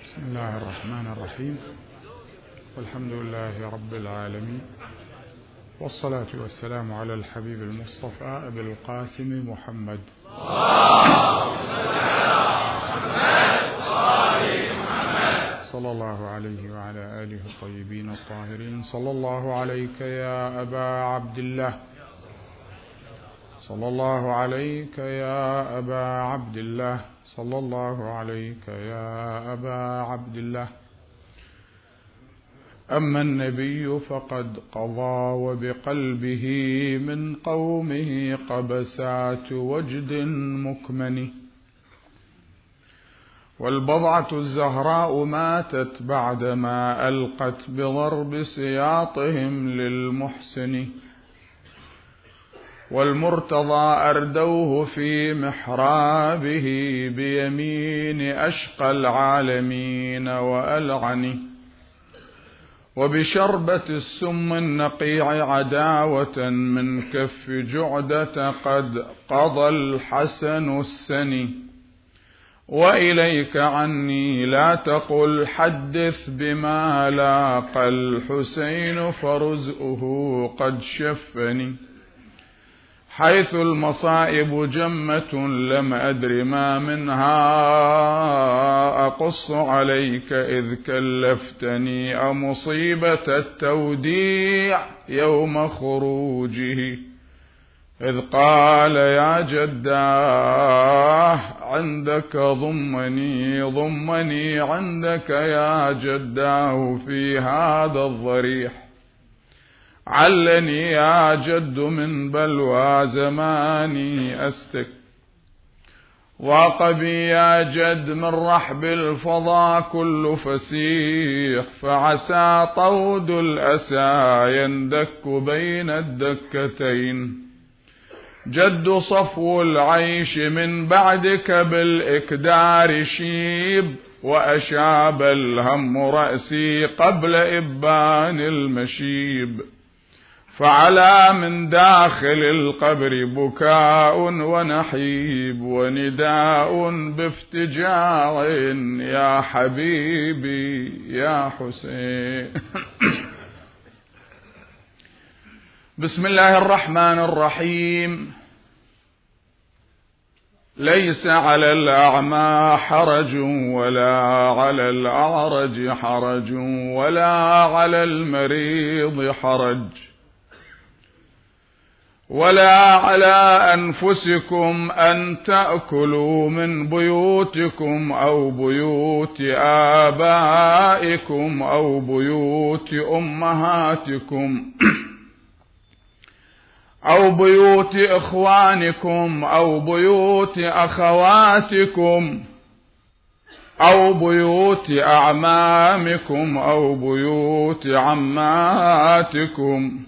بسم الله الرحمن الرحيم، والحمد لله رب العالمين، والصلاة والسلام على الحبيب المصطفى أبي القاسم محمد صلى الله عليه وعلى آله الطيبين الطاهرين. صلى الله عليك يا أبا عبد الله، صلى الله عليك يا أبا عبد الله، صلى الله عليك يا أبا عبد الله. أما النبي فقد قضى وبقلبه من قومه قبسات وجد مكمن، والبضعة الزهراء ماتت بعدما ألقت بضرب سياطهم للمحسن، والمرتضى أردوه في محرابه بيمين أشقى العالمين وألعن، وبشربة السم النقيع عداوة من كف جعدة قد قضى الحسن السني. وإليك عني لا تقل حدث بما لاقى الحسين فرزؤه قد شفني، حيث المصائب جمة لم أدر ما منها أقص عليك إذ كلفتني، أمصيبة التوديع يوم خروجه إذ قال يا جداه عندك ضمني عندك يا جداه في هذا الضريح، علني يا جد من بلوى زماني أستك، وقبي يا جد من رحب الفضا كل فسيح، فعسى طود الأسى يندك بين الدكتين، جد صفو العيش من بعدك بالإكدار شيب، وأشاب الهم رأسي قبل إبان المشيب، فعلى من داخل القبر بكاء ونحيب، ونداء بافتجاع يا حبيبي يا حسين. بسم الله الرحمن الرحيم. ليس على الأعمى حرج ولا على الأعرج حرج ولا على المريض حرج، ولا على أنفسكم أن تأكلوا من بيوتكم أو بيوت آبائكم أو بيوت أمهاتكم أو بيوت إخوانكم أو بيوت أخواتكم أو بيوت أعمامكم أو بيوت عماتكم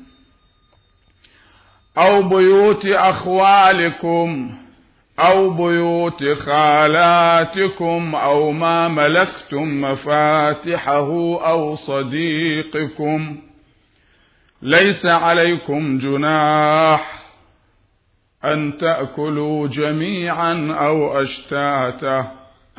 أو بيوت أخوالكم أو بيوت خالاتكم أو ما ملكتم مفاتحه أو صديقكم، ليس عليكم جناح أن تأكلوا جميعا أو أشتاتا.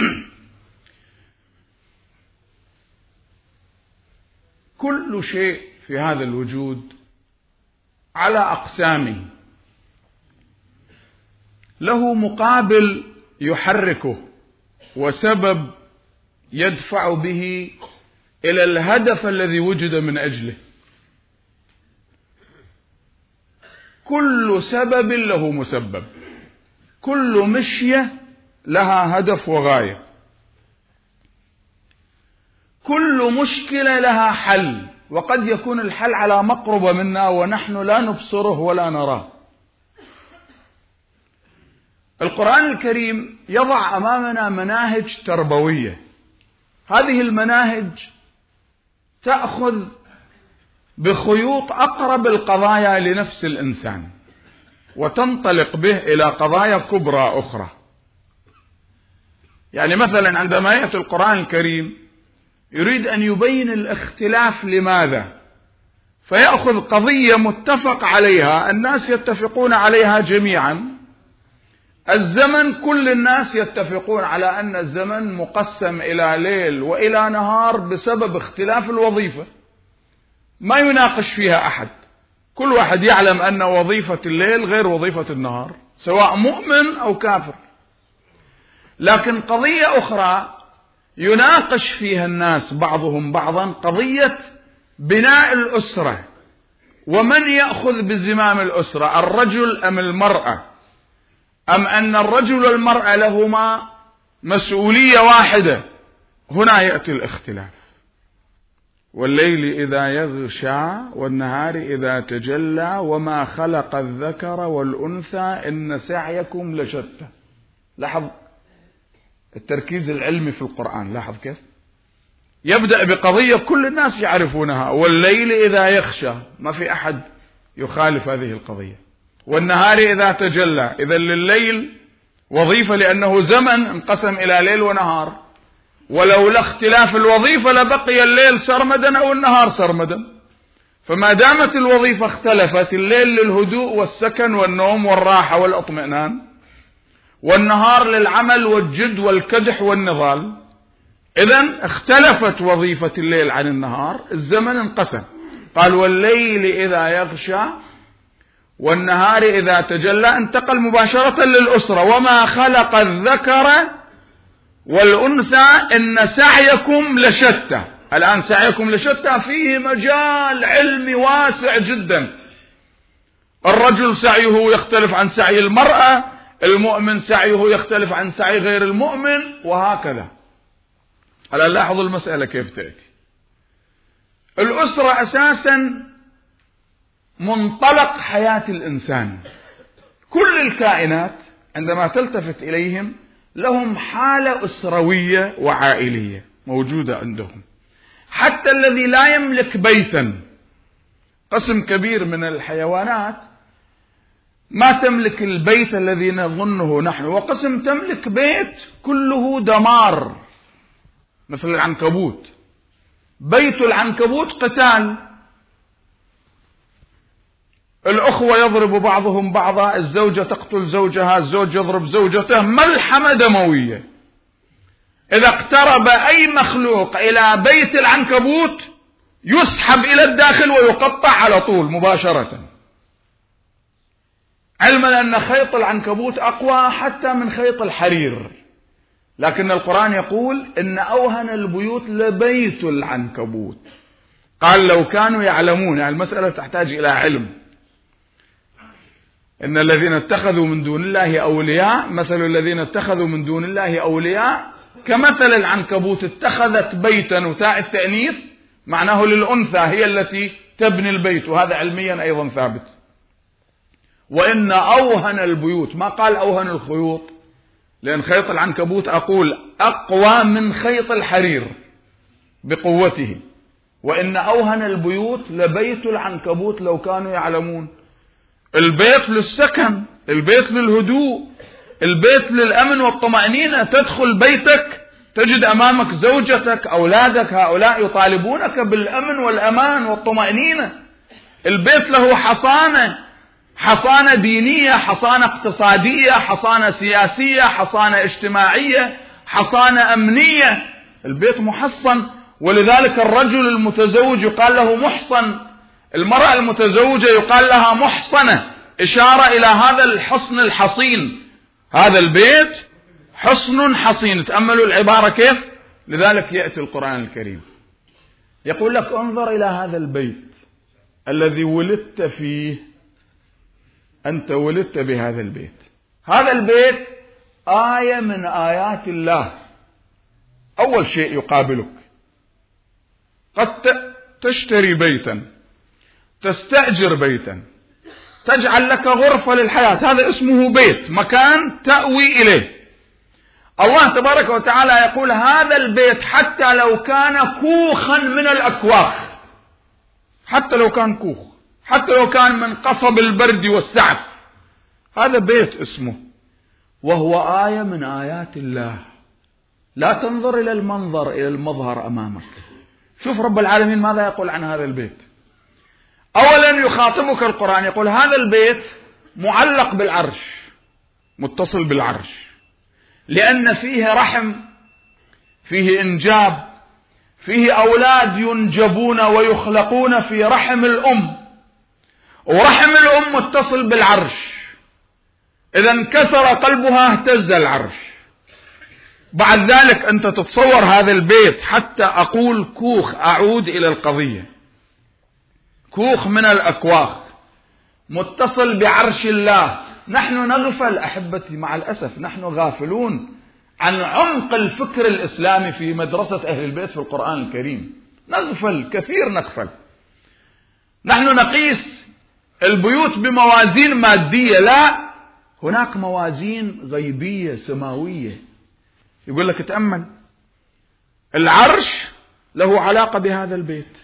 كل شيء في هذا الوجود على أقسامه له مقابل يحركه وسبب يدفع به إلى الهدف الذي وجد من أجله. كل سبب له مسبب، كل مشية لها هدف وغاية، كل مشكلة لها حل، وقد يكون الحل على مقربة منا ونحن لا نبصره ولا نراه. القرآن الكريم يضع أمامنا مناهج تربوية، هذه المناهج تأخذ بخيوط أقرب القضايا لنفس الإنسان وتنطلق به إلى قضايا كبرى أخرى. يعني مثلا عندما يأتي القرآن الكريم يريد أن يبين الاختلاف لماذا، فيأخذ قضية متفق عليها الناس يتفقون عليها جميعا الزمن كل الناس يتفقون على أن الزمن مقسم إلى ليل وإلى نهار بسبب اختلاف الوظيفة، ما يناقش فيها أحد، كل واحد يعلم أن وظيفة الليل غير وظيفة النهار سواء مؤمن أو كافر. لكن قضية أخرى يناقش فيها الناس بعضهم بعضا، قضية بناء الأسرة، ومن يأخذ بزمام الأسرة، الرجل أم المرأة، أم أن الرجل والمرأة لهما مسؤولية واحدة. هنا يأتي الاختلاف. والليل إذا يغشى والنهار إذا تجلى وما خلق الذكر والأنثى إن سعيكم لشتى. لاحظ التركيز العلمي في القرآن، لاحظ كيف يبدأ بقضية كل الناس يعرفونها، والليل إذا يخشى، ما في أحد يخالف هذه القضية، والنهار إذا تجلى، إذا لليل وظيفة لأنه زمن انقسم إلى ليل ونهار، ولولا اختلاف الوظيفة لبقي الليل سرمدا أو النهار سرمدا. فما دامت الوظيفة اختلفت، الليل للهدوء والسكن والنوم والراحة والاطمئنان، والنهار للعمل والجد والكدح والنضال، إذن اختلفت وظيفة الليل عن النهار، الزمن انقسم. قال والليل إذا يغشى والنهار إذا تجلى، انتقل مباشرة للأسرة، وما خلق الذكر والأنثى إن سعيكم لشتى. الآن سعيكم لشتى فيه مجال علمي واسع جدا، الرجل سعيه يختلف عن سعي المرأة، المؤمن سعيه يختلف عن سعي غير المؤمن، وهكذا. الآن لاحظوا المسألة كيف تأتي. الأسرة أساسا منطلق حياة الإنسان، كل الكائنات عندما تلتفت إليهم لهم حالة أسروية وعائلية موجودة عندهم، حتى الذي لا يملك بيتا، قسم كبير من الحيوانات ما تملك البيت الذي نظنه نحن، وقسم تملك بيت كله دمار، مثل العنكبوت، بيت العنكبوت قتال، الأخوة يضرب بعضهم بعضا، الزوجة تقتل زوجها، الزوج يضرب زوجته، ملحمة دموية. إذا اقترب أي مخلوق إلى بيت العنكبوت يسحب إلى الداخل ويقطع على طول مباشرة، علما أن خيط العنكبوت أقوى حتى من خيط الحرير. لكن القرآن يقول إن أوهن البيوت لبيت العنكبوت. قال لو كانوا يعلمون، يعني المسألة تحتاج إلى علم. إن الذين اتخذوا من دون الله أولياء، مثل الذين اتخذوا من دون الله أولياء كمثل العنكبوت اتخذت بيتا، وتاء التأنيث معناه للأنثى، هي التي تبني البيت، وهذا علميا أيضا ثابت. وإن أوهن البيوت، ما قال أوهن الخيوط، لأن خيط العنكبوت أقول أقوى من خيط الحرير بقوته. وإن أوهن البيوت لبيت العنكبوت لو كانوا يعلمون. البيت للسكن، البيت للهدوء، البيت للأمن والطمأنينة. تدخل بيتك تجد أمامك زوجتك، أولادك، هؤلاء يطالبونك بالأمن والأمان والطمأنينة. البيت له حصانة، حصانة دينية، حصانة اقتصادية، حصانة سياسية، حصانة اجتماعية، حصانة أمنية. البيت محصن، ولذلك الرجل المتزوج يقال له محصن، المرأة المتزوجة يقال لها محصنة، إشارة إلى هذا الحصن الحصين. هذا البيت حصن حصين. تأملوا العبارة كيف. لذلك يأتي القرآن الكريم يقول لك انظر إلى هذا البيت الذي ولدت فيه، أنت ولدت بهذا البيت. هذا البيت آية من آيات الله. أول شيء يقابلك، قد تشتري بيتا، تستأجر بيتا، تجعل لك غرفة للحياة، هذا اسمه بيت، مكان تأوي إليه. الله تبارك وتعالى يقول هذا البيت حتى لو كان كوخا من الأكواخ، حتى لو كان كوخ، حتى لو كان من قصب البرد والسعف، هذا بيت اسمه، وهو آية من آيات الله. لا تنظر إلى المنظر، إلى المظهر أمامك. شوف رب العالمين ماذا يقول عن هذا البيت. أولا يخاطبك القرآن يقول هذا البيت معلق بالعرش، متصل بالعرش، لأن فيه رحم، فيه إنجاب، فيه أولاد ينجبون ويخلقون في رحم الأم، ورحم الأم متصل بالعرش، إذا انكسر قلبها اهتز العرش. بعد ذلك أنت تتصور هذا البيت، حتى أقول كوخ، أعود إلى القضية، كوخ من الأكواخ متصل بعرش الله. نحن نغفل أحبتي، مع الأسف نحن غافلون عن عمق الفكر الإسلامي في مدرسة أهل البيت في القرآن الكريم. نغفل كثير، نغفل. نحن نقيس البيوت بموازين مادية، لا، هناك موازين غيبية سماوية. يقول لك تأمل، العرش له علاقة بهذا البيت،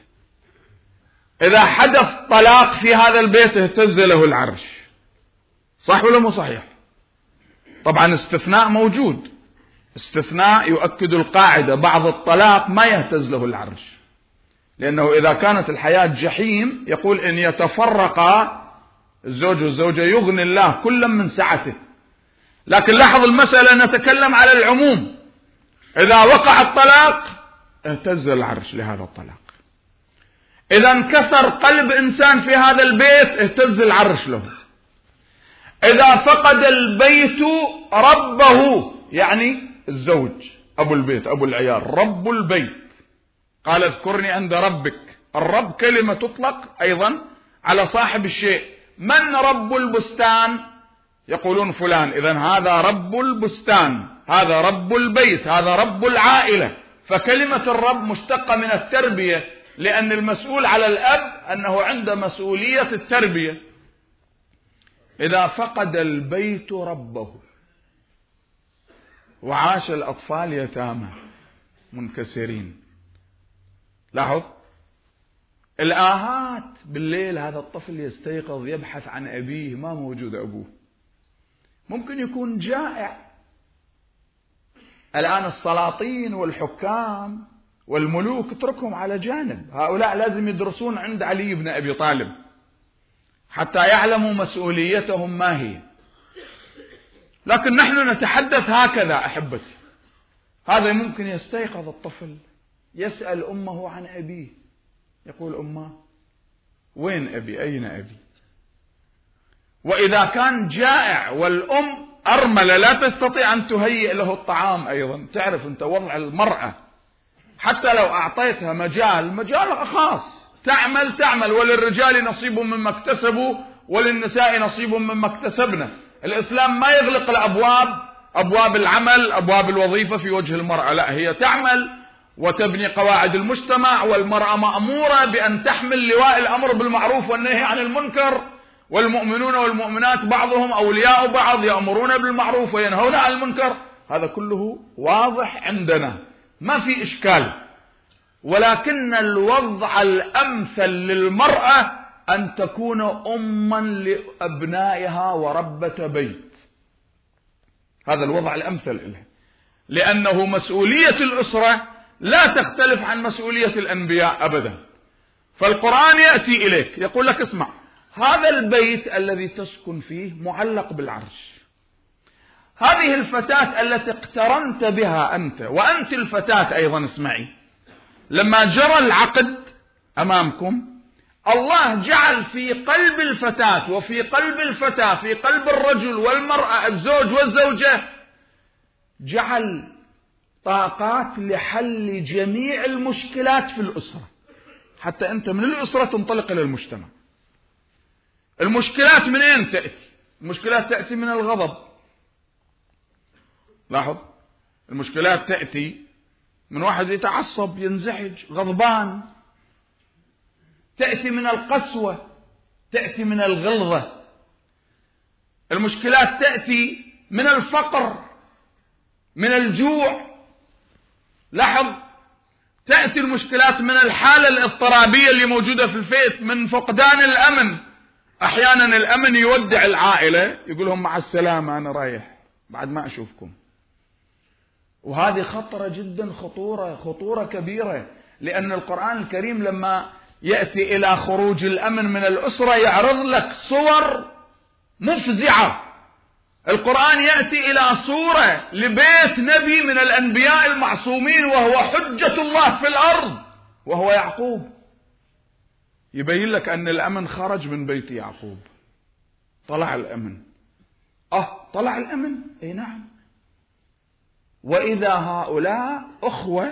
إذا حدث طلاق في هذا البيت اهتز له العرش، صح ولا مو صحيح؟ طبعا استثناء موجود، استثناء يؤكد القاعدة، بعض الطلاق ما يهتز له العرش، لأنه إذا كانت الحياة جحيم يقول إن يتفرقا الزوج والزوجة يغني الله كلا من سعته. لكن لاحظ المسألة، نتكلم على العموم، إذا وقع الطلاق اهتز العرش لهذا الطلاق. إذا انكسر قلب إنسان في هذا البيت اهتز العرش له. إذا فقد البيت ربه، يعني الزوج أبو البيت أبو العيال رب البيت، قال اذكرني عند ربك. الرب كلمة تطلق أيضا على صاحب الشيء. من رب البستان؟ يقولون فلان، إذن هذا رب البستان، هذا رب البيت، هذا رب العائلة. فكلمة الرب مشتقة من التربية، لأن المسؤول على الأب أنه عنده مسؤولية التربية. إذا فقد البيت ربه وعاش الأطفال يتامى منكسرين. لاحظ الآهات بالليل، هذا الطفل يستيقظ يبحث عن أبيه، ما موجود أبوه، ممكن يكون جائع. الآن السلاطين والحكام والملوك اتركهم على جانب، هؤلاء لازم يدرسون عند علي بن أبي طالب حتى يعلموا مسؤوليتهم ما هي. لكن نحن نتحدث هكذا أحبتي. هذا ممكن يستيقظ الطفل يسأل أمه عن أبيه، يقول أمه وين أبي، أين أبي؟ وإذا كان جائع والأم أرملة لا تستطيع أن تهيئ له الطعام أيضا، تعرف أنت وضع المرأة، حتى لو أعطيتها مجال خاص تعمل، وللرجال نصيب مما اكتسبوا وللنساء نصيب مما اكتسبنا. الإسلام ما يغلق الأبواب، أبواب العمل، أبواب الوظيفة في وجه المرأة، لا، هي تعمل وتبني قواعد المجتمع، والمرأة مأمورة بأن تحمل لواء الأمر بالمعروف والنهي عن المنكر، والمؤمنون والمؤمنات بعضهم أولياء بعض، يأمرون بالمعروف وينهون عن المنكر. هذا كله واضح عندنا، ما في إشكال. ولكن الوضع الأمثل للمرأة أن تكون أما لأبنائها وربة بيت، هذا الوضع الأمثل لها، لأنه مسؤولية الأسرة لا تختلف عن مسؤولية الأنبياء أبدا. فالقرآن يأتي إليك يقول لك اسمع، هذا البيت الذي تسكن فيه معلق بالعرش، هذه الفتاة التي اقترنت بها أنت وأنت الفتاة أيضا، اسمعي، لما جرى العقد أمامكم الله جعل في قلب الفتاة وفي قلب الفتاة، في قلب الرجل والمرأة، الزوج والزوجة، جعل طاقات لحل جميع المشكلات في الأسرة، حتى أنت من الأسرة تنطلق إلى المجتمع. المشكلات من أين تأتي؟ المشكلات تأتي من الغضب، لاحظ، المشكلات تأتي من واحد يتعصب ينزعج غضبان، تأتي من القسوة، تأتي من الغلظة، المشكلات تأتي من الفقر، من الجوع، لاحظ، تأتي المشكلات من الحالة الاضطرابية اللي موجودة في البيت، من فقدان الأمن. أحيانا الأمن يودع العائلة، يقولهم مع السلامة أنا رايح بعد ما أشوفكم، وهذه خطرة جدا، خطورة كبيرة، لأن القرآن الكريم لما يأتي إلى خروج الأمن من الأسرة يعرض لك صور مفزعة. القرآن يأتي إلى صورة لبيت نبي من الأنبياء المعصومين وهو حجة الله في الأرض وهو يعقوب، يبين لك أن الأمن خرج من بيت يعقوب. طلع الأمن، طلع الأمن، أي نعم. وإذا هؤلاء أخوة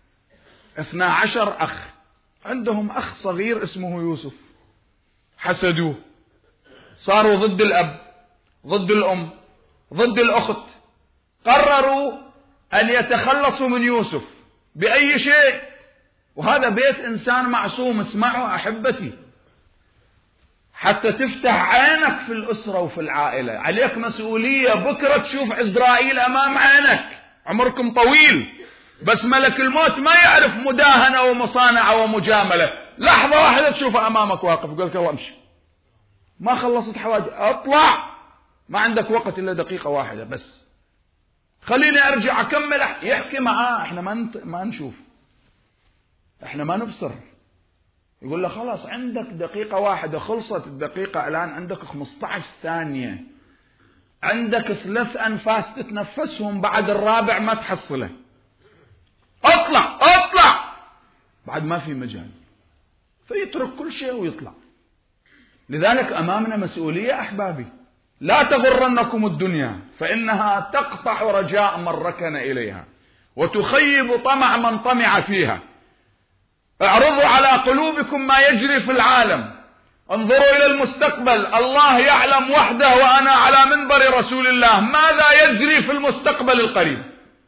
12 أخ، عندهم أخ صغير اسمه يوسف، حسدوه، صاروا ضد الأب، ضد الأم، ضد الأخت، قرروا أن يتخلصوا من يوسف بأي شيء. وهذا بيت إنسان معصوم. اسمعوا أحبتي، حتى تفتح عينك في الأسرة وفي العائلة، عليك مسؤولية. بكرة تشوف عزرائيل أمام عينك، عمركم طويل، بس ملك الموت ما يعرف مداهنة ومصانعة ومجاملة. لحظة واحدة تشوفه أمامك واقف، يقول لك الله امشي، ما خلصت حواجة، اطلع، ما عندك وقت إلا دقيقة واحدة بس، خليني أرجع أكمل. يحكي معاه، احنا ما نشوف، احنا ما نبصر. يقول له خلاص عندك دقيقة واحدة، خلصت الدقيقة، الآن عندك 15 ثانية، عندك 3 أنفاس تتنفسهم، بعد الرابع ما تحصله، اطلع اطلع، بعد ما في مجال، فيترك كل شيء ويطلع. لذلك أمامنا مسؤولية أحبابي. لا تغرنكم الدنيا فإنها تقطع رجاء من ركن إليها وتخيب طمع من طمع فيها. اعرضوا على قلوبكم ما يجري في العالم، انظروا إلى المستقبل. الله يعلم وحده وأنا على منبر رسول الله ماذا يجري في المستقبل القريب.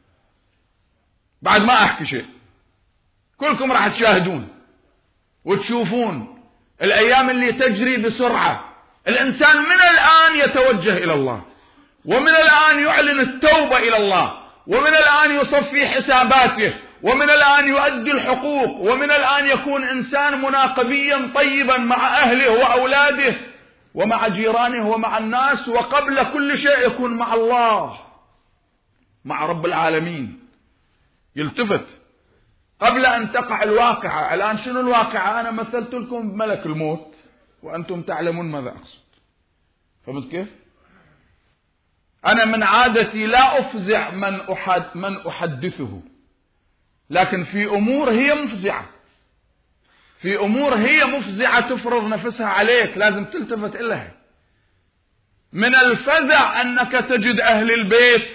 بعد ما أحكي شيء، كلكم راح تشاهدون وتشوفون الأيام اللي تجري بسرعة. الإنسان من الآن يتوجه إلى الله، ومن الآن يعلن التوبة إلى الله، ومن الآن يصفي حساباته، ومن الآن يؤدي الحقوق، ومن الآن يكون إنسان مناقبيا طيبا مع أهله وأولاده ومع جيرانه ومع الناس، وقبل كل شيء يكون مع الله، مع رب العالمين. يلتفت قبل أن تقع الواقعة. الآن شنو الواقعة؟ أنا مثلت لكم بملك الموت وأنتم تعلمون ماذا أقصد. فهمت كيف؟ أنا من عادتي لا أفزع من أحدثه، لكن في أمور هي مفزعة، في أمور هي مفزعة تفرض نفسها عليك، لازم تلتفت إليها. من الفزع أنك تجد أهل البيت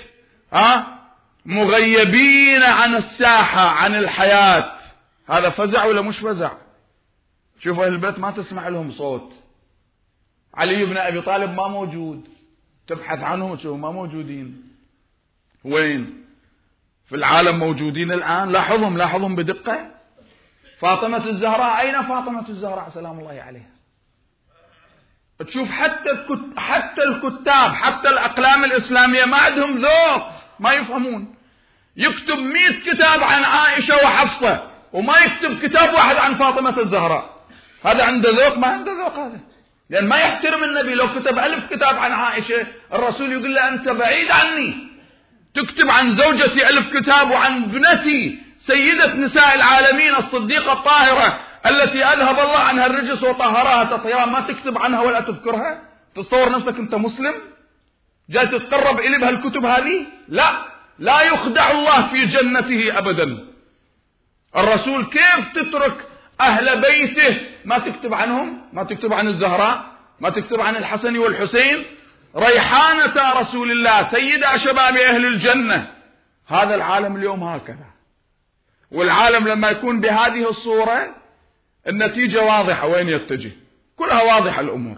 مغيبين عن الساحة، عن الحياة. هذا فزع ولا مش فزع؟ شوفوا أهل البيت ما تسمع لهم صوت. علي بن أبي طالب ما موجود، تبحث عنهم وتشوفهم ما موجودين. وين؟ في العالم موجودين الآن، لاحظهم بدقة. فاطمة الزهراء، أين فاطمة الزهراء سلام الله عليها؟ تشوف حتى الكتاب، حتى الأقلام الإسلامية ما عندهم ذوق، ما يفهمون. يكتب 100 كتاب عن عائشة وحفصة وما يكتب كتاب واحد عن فاطمة الزهراء. هذا عنده ذوق؟ ما عنده ذوق هذا، لأن ما يحترم النبي. لو كتب 1000 كتاب عن عائشة الرسول يقول له أنت بعيد عني. تكتب عن زوجتي 1000 كتاب وعن ابنتي سيدة نساء العالمين الصديقة الطاهرة التي أذهب الله عنها الرجس وطهرها تطهيرا، ما تكتب عنها ولا تذكرها؟ تصور نفسك أنت مسلم جاي تتقرب إلي بهالكتب هذه؟ لا يخدع الله في جنته أبدا. الرسول كيف تترك أهل بيته ما تكتب عنهم؟ ما تكتب عن الزهراء، ما تكتب عن الحسن والحسين، ريحانة رسول الله، سيدة شباب أهل الجنة. هذا العالم اليوم هكذا. والعالم لما يكون بهذه الصورة النتيجة واضحة، وين يتجه؟ كلها واضحة الأمور.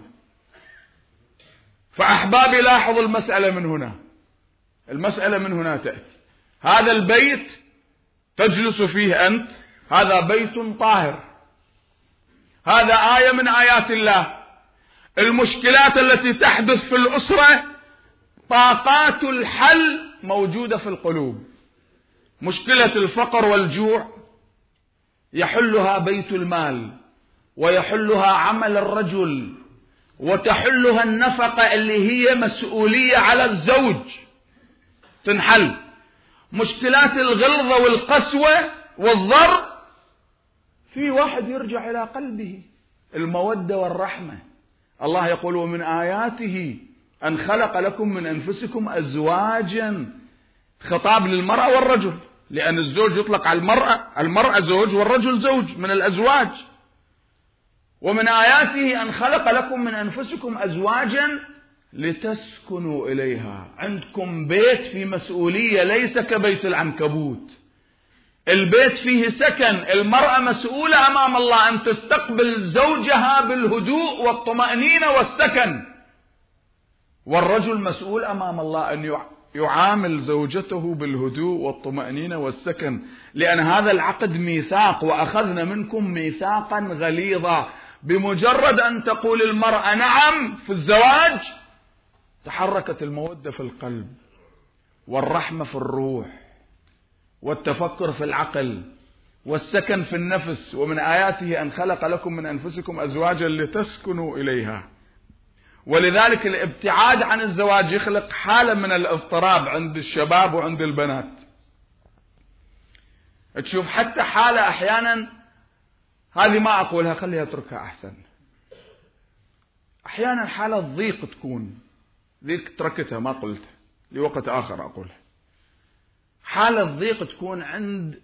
فأحبابي لاحظوا المسألة من هنا، المسألة من هنا تأتي. هذا البيت تجلس فيه أنت، هذا بيت طاهر، هذا آية من آيات الله. المشكلات التي تحدث في الأسرة طاقات الحل موجودة في القلوب. مشكلة الفقر والجوع يحلها بيت المال، ويحلها عمل الرجل، وتحلها النفقة اللي هي مسؤولية على الزوج، تنحل. مشكلات الغلظة والقسوة والضرب في واحد يرجع إلى قلبه، المودة والرحمة. الله يقول ومن آياته أن خلق لكم من أنفسكم أزواجا، خطاب للمرأة والرجل، لأن الزوج يطلق على المرأة زوج والرجل زوج من الأزواج. ومن آياته أن خلق لكم من أنفسكم أزواجا لتسكنوا إليها. عندكم بيت في مسؤولية، ليس كبيت العنكبوت. البيت فيه سكن، المرأة مسؤولة أمام الله أن تستقبل زوجها بالهدوء والطمأنينة والسكن، والرجل مسؤول أمام الله أن يعامل زوجته بالهدوء والطمأنينة والسكن، لأن هذا العقد ميثاق، وأخذنا منكم ميثاقا غليظا. بمجرد أن تقول المرأة نعم في الزواج تحركت المودة في القلب والرحمة في الروح والتفكر في العقل والسكن في النفس. ومن آياته أن خلق لكم من أنفسكم أزواجا لتسكنوا إليها. ولذلك الابتعاد عن الزواج يخلق حالة من الاضطراب عند الشباب وعند البنات. تشوف حتى حالة أحيانا، هذه ما أقولها خليها اتركها أحسن، أحيانا حالة ضيق تكون، ذيك تركتها ما قلتها لوقت آخر أقولها. حالة ضيق تكون عند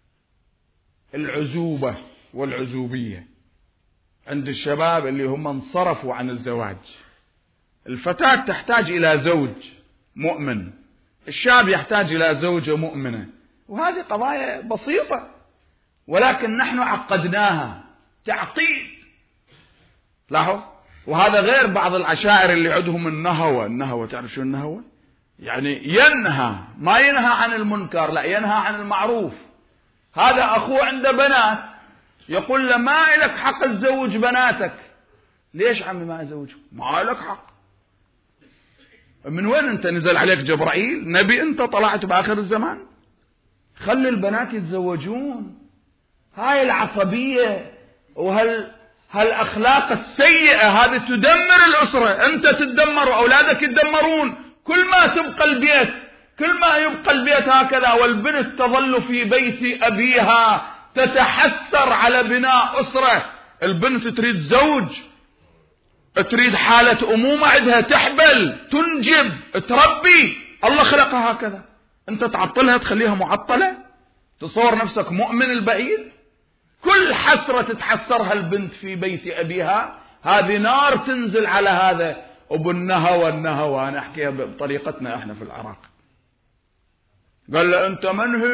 العزوبة والعزوبية، عند الشباب اللي هم انصرفوا عن الزواج. الفتاة تحتاج إلى زوج مؤمن، الشاب يحتاج إلى زوجة مؤمنة، وهذه قضايا بسيطة، ولكن نحن عقدناها تعقيد. لاحظ، وهذا غير بعض العشائر اللي عندهم النهوة. تعرف شو النهوة؟ يعني ينهى، ما ينهى عن المنكر، لا ينهى عن المعروف. هذا أخوه عنده بنات يقول له ما لك حق تزوج بناتك. ليش عمي ما أزوجه؟ ما لك حق. من وين أنت؟ نزل عليك جبرائيل؟ نبي أنت طلعت بآخر الزمان؟ خلي البنات يتزوجون. هاي العصبية هالأخلاق السيئة هذه تدمر الأسرة. أنت تتدمر وأولادك يتدمرون. كل ما تبقى البيت، كل ما يبقى البيت هكذا، والبنت تظل في بيت أبيها تتحسر على بناء أسرة. البنت تريد زوج، تريد حالة أمومة عندها، تحبل، تنجب، تربي. الله خلقها هكذا، أنت تعطلها تخليها معطلة، تصور نفسك مؤمن البعيد. كل حسرة تتحسرها البنت في بيت أبيها هذه نار تنزل على هذا. أبو النهوى، أنا أحكيها بطريقتنا إحنا في العراق. قال له أنت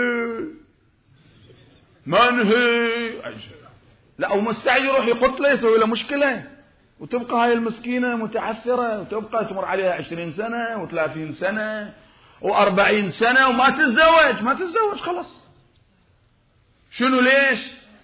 منهي. لا، ومستعد يروح يقتله، يسوي له مشكلة، وتبقى هاي المسكينة متعثرة، وتبقى تمر عليها 20 سنة و30 سنة و40 سنة وما تتزوج خلاص. شنو ليش؟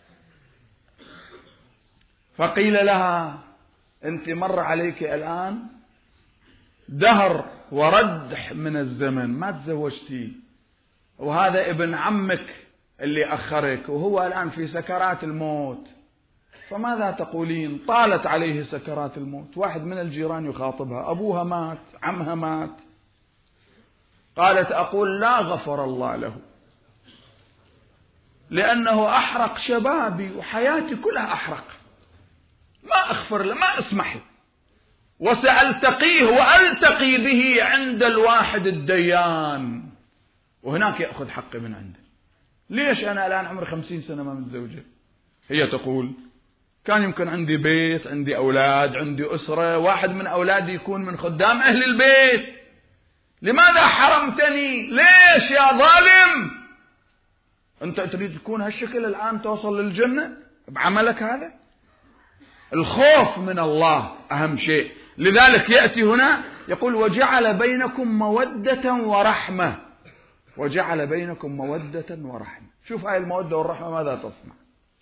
فقيل لها أنت مر عليك الآن دهر وردح من الزمن ما تزوجتي، وهذا ابن عمك اللي أخرك وهو الآن في سكرات الموت، فماذا تقولين؟ طالت عليه سكرات الموت. واحد من الجيران يخاطبها، أبوها مات، عمها مات. قالت أقول لا غفر الله له، لأنه أحرق شبابي وحياتي كلها أحرق، ما أغفر له، ما أسمح له، وسألتقيه وألتقي به عند الواحد الديان، وهناك يأخذ حقي من عنده. ليش أنا الآن عمري 50 سنة ما متزوجة؟ هي تقول كان يمكن عندي بيت، عندي أولاد، عندي أسرة، واحد من أولادي يكون من خدام أهل البيت، لماذا حرمتني؟ ليش يا ظالم؟ أنت تريد تكون هالشكل الآن توصل للجنة بعملك هذا؟ الخوف من الله أهم شيء. لذلك يأتي هنا يقول وجعل بينكم مودة ورحمة. وجعل بينكم مودة ورحمة. شوف هاي المودة والرحمة ماذا تصنع.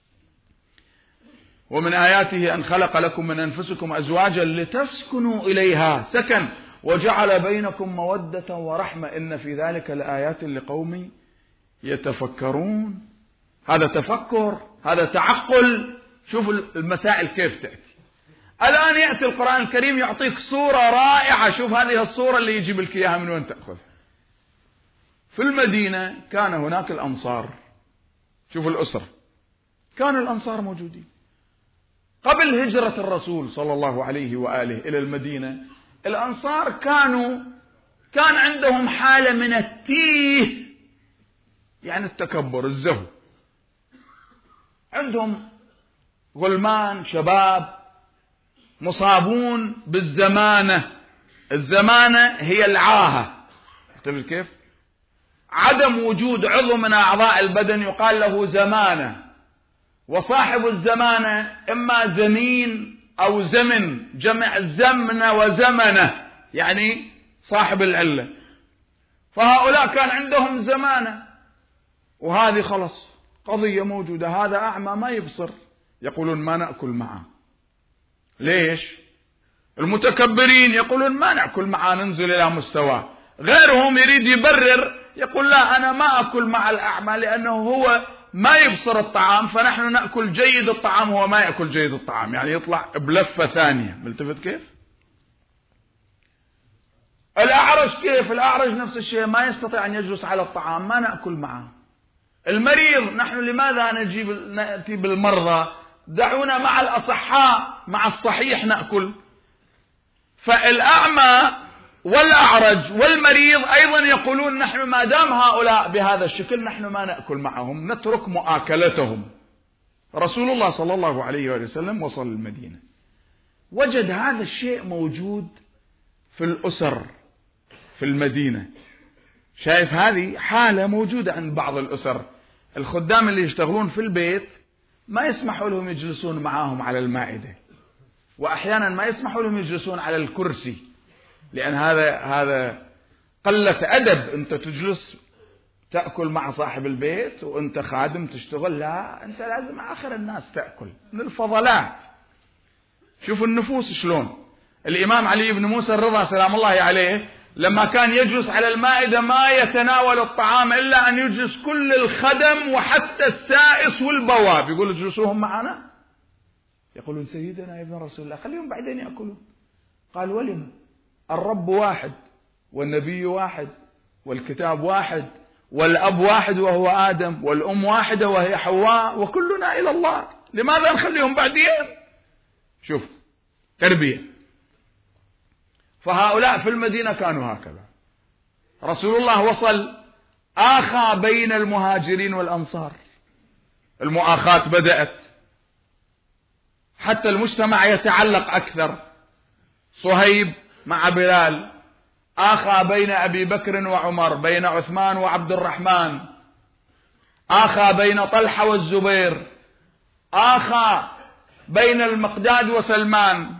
ومن آياته أن خلق لكم من أنفسكم أزواجا لتسكنوا إليها، سكن. وجعل بينكم مودة ورحمة إن في ذلك لآيات لقوم يتفكرون. هذا تفكر، هذا تعقل. شوف المسائل كيف تأتي. الآن يأتي القرآن الكريم يعطيك صورة رائعة. شوف هذه الصورة اللي يجيب لك إياها من وين تأخذ. في المدينة كان هناك الأنصار. شوف الأسرة، كان الأنصار موجودين قبل هجرة الرسول صلى الله عليه وآله إلى المدينة. الأنصار كان عندهم حالة من التيه، يعني التكبر، الزهو. عندهم غلمان شباب مصابون بالزمانة. الزمانة هي العاهة، اعتبر كيف؟ عدم وجود عضو من أعضاء البدن يقال له زمانة، وصاحب الزمانة إما زمين أو زمن، جمع زمن وزمنة، يعني صاحب العلة. فهؤلاء كان عندهم زمانة، وهذه خلص قضية موجودة، هذا أعمى ما يبصر، يقولون ما نأكل معه. ليش؟ المتكبرين يقولون ما نأكل معه، ننزل إلى مستواه. غيرهم يريد يبرر، يقول لا أنا ما أكل مع الأعمى لأنه هو ما يبصر الطعام، فنحن نأكل جيد الطعام هو ما يأكل جيد الطعام، يعني يطلع بلفة ثانية. ملتفت كيف؟ الأعرج كيف؟ الأعرج نفس الشيء، ما يستطيع أن يجلس على الطعام، ما نأكل معه. المريض، نحن لماذا نأتي بالمرضى؟ دعونا مع الأصحاء، مع الصحيح نأكل. فالأعمى والأعرج والمريض أيضا يقولون نحن ما دام هؤلاء بهذا الشكل نحن ما نأكل معهم، نترك مؤاكلتهم. رسول الله صلى الله عليه وسلم وصل المدينة، وجد هذا الشيء موجود في الأسر في المدينة. شايف هذه حالة موجودة عند بعض الأسر، الخدام اللي يشتغلون في البيت ما يسمحوا لهم يجلسون معاهم على المائدة، وأحيانا ما يسمحوا لهم يجلسون على الكرسي، لأن هذا قلة أدب. أنت تجلس تأكل مع صاحب البيت وأنت خادم تشتغل، لا، أنت لازم آخر الناس تأكل من الفضلات. شوفوا النفوس شلون. الإمام علي بن موسى الرضا سلام الله عليه لما كان يجلس على المائدة ما يتناول الطعام إلا أن يجلس كل الخدم وحتى السائس والبواب، يقول اجلسوهم معنا. يقولون سيدنا يا ابن رسول الله خليهم بعدين يأكلون. قال ولم؟ الرب واحد والنبي واحد والكتاب واحد والأب واحد وهو آدم والأم واحدة وهي حواء وكلنا إلى الله، لماذا نخليهم بعدين؟ شوف تربية. فهؤلاء في المدينة كانوا هكذا. رسول الله وصل آخى بين المهاجرين والأنصار، المؤاخاة بدأت، حتى المجتمع يتعلق أكثر. صهيب مع بلال، آخى بين أبي بكر وعمر، بين عثمان وعبد الرحمن، آخى بين طلحة والزبير، آخى بين المقداد وسلمان،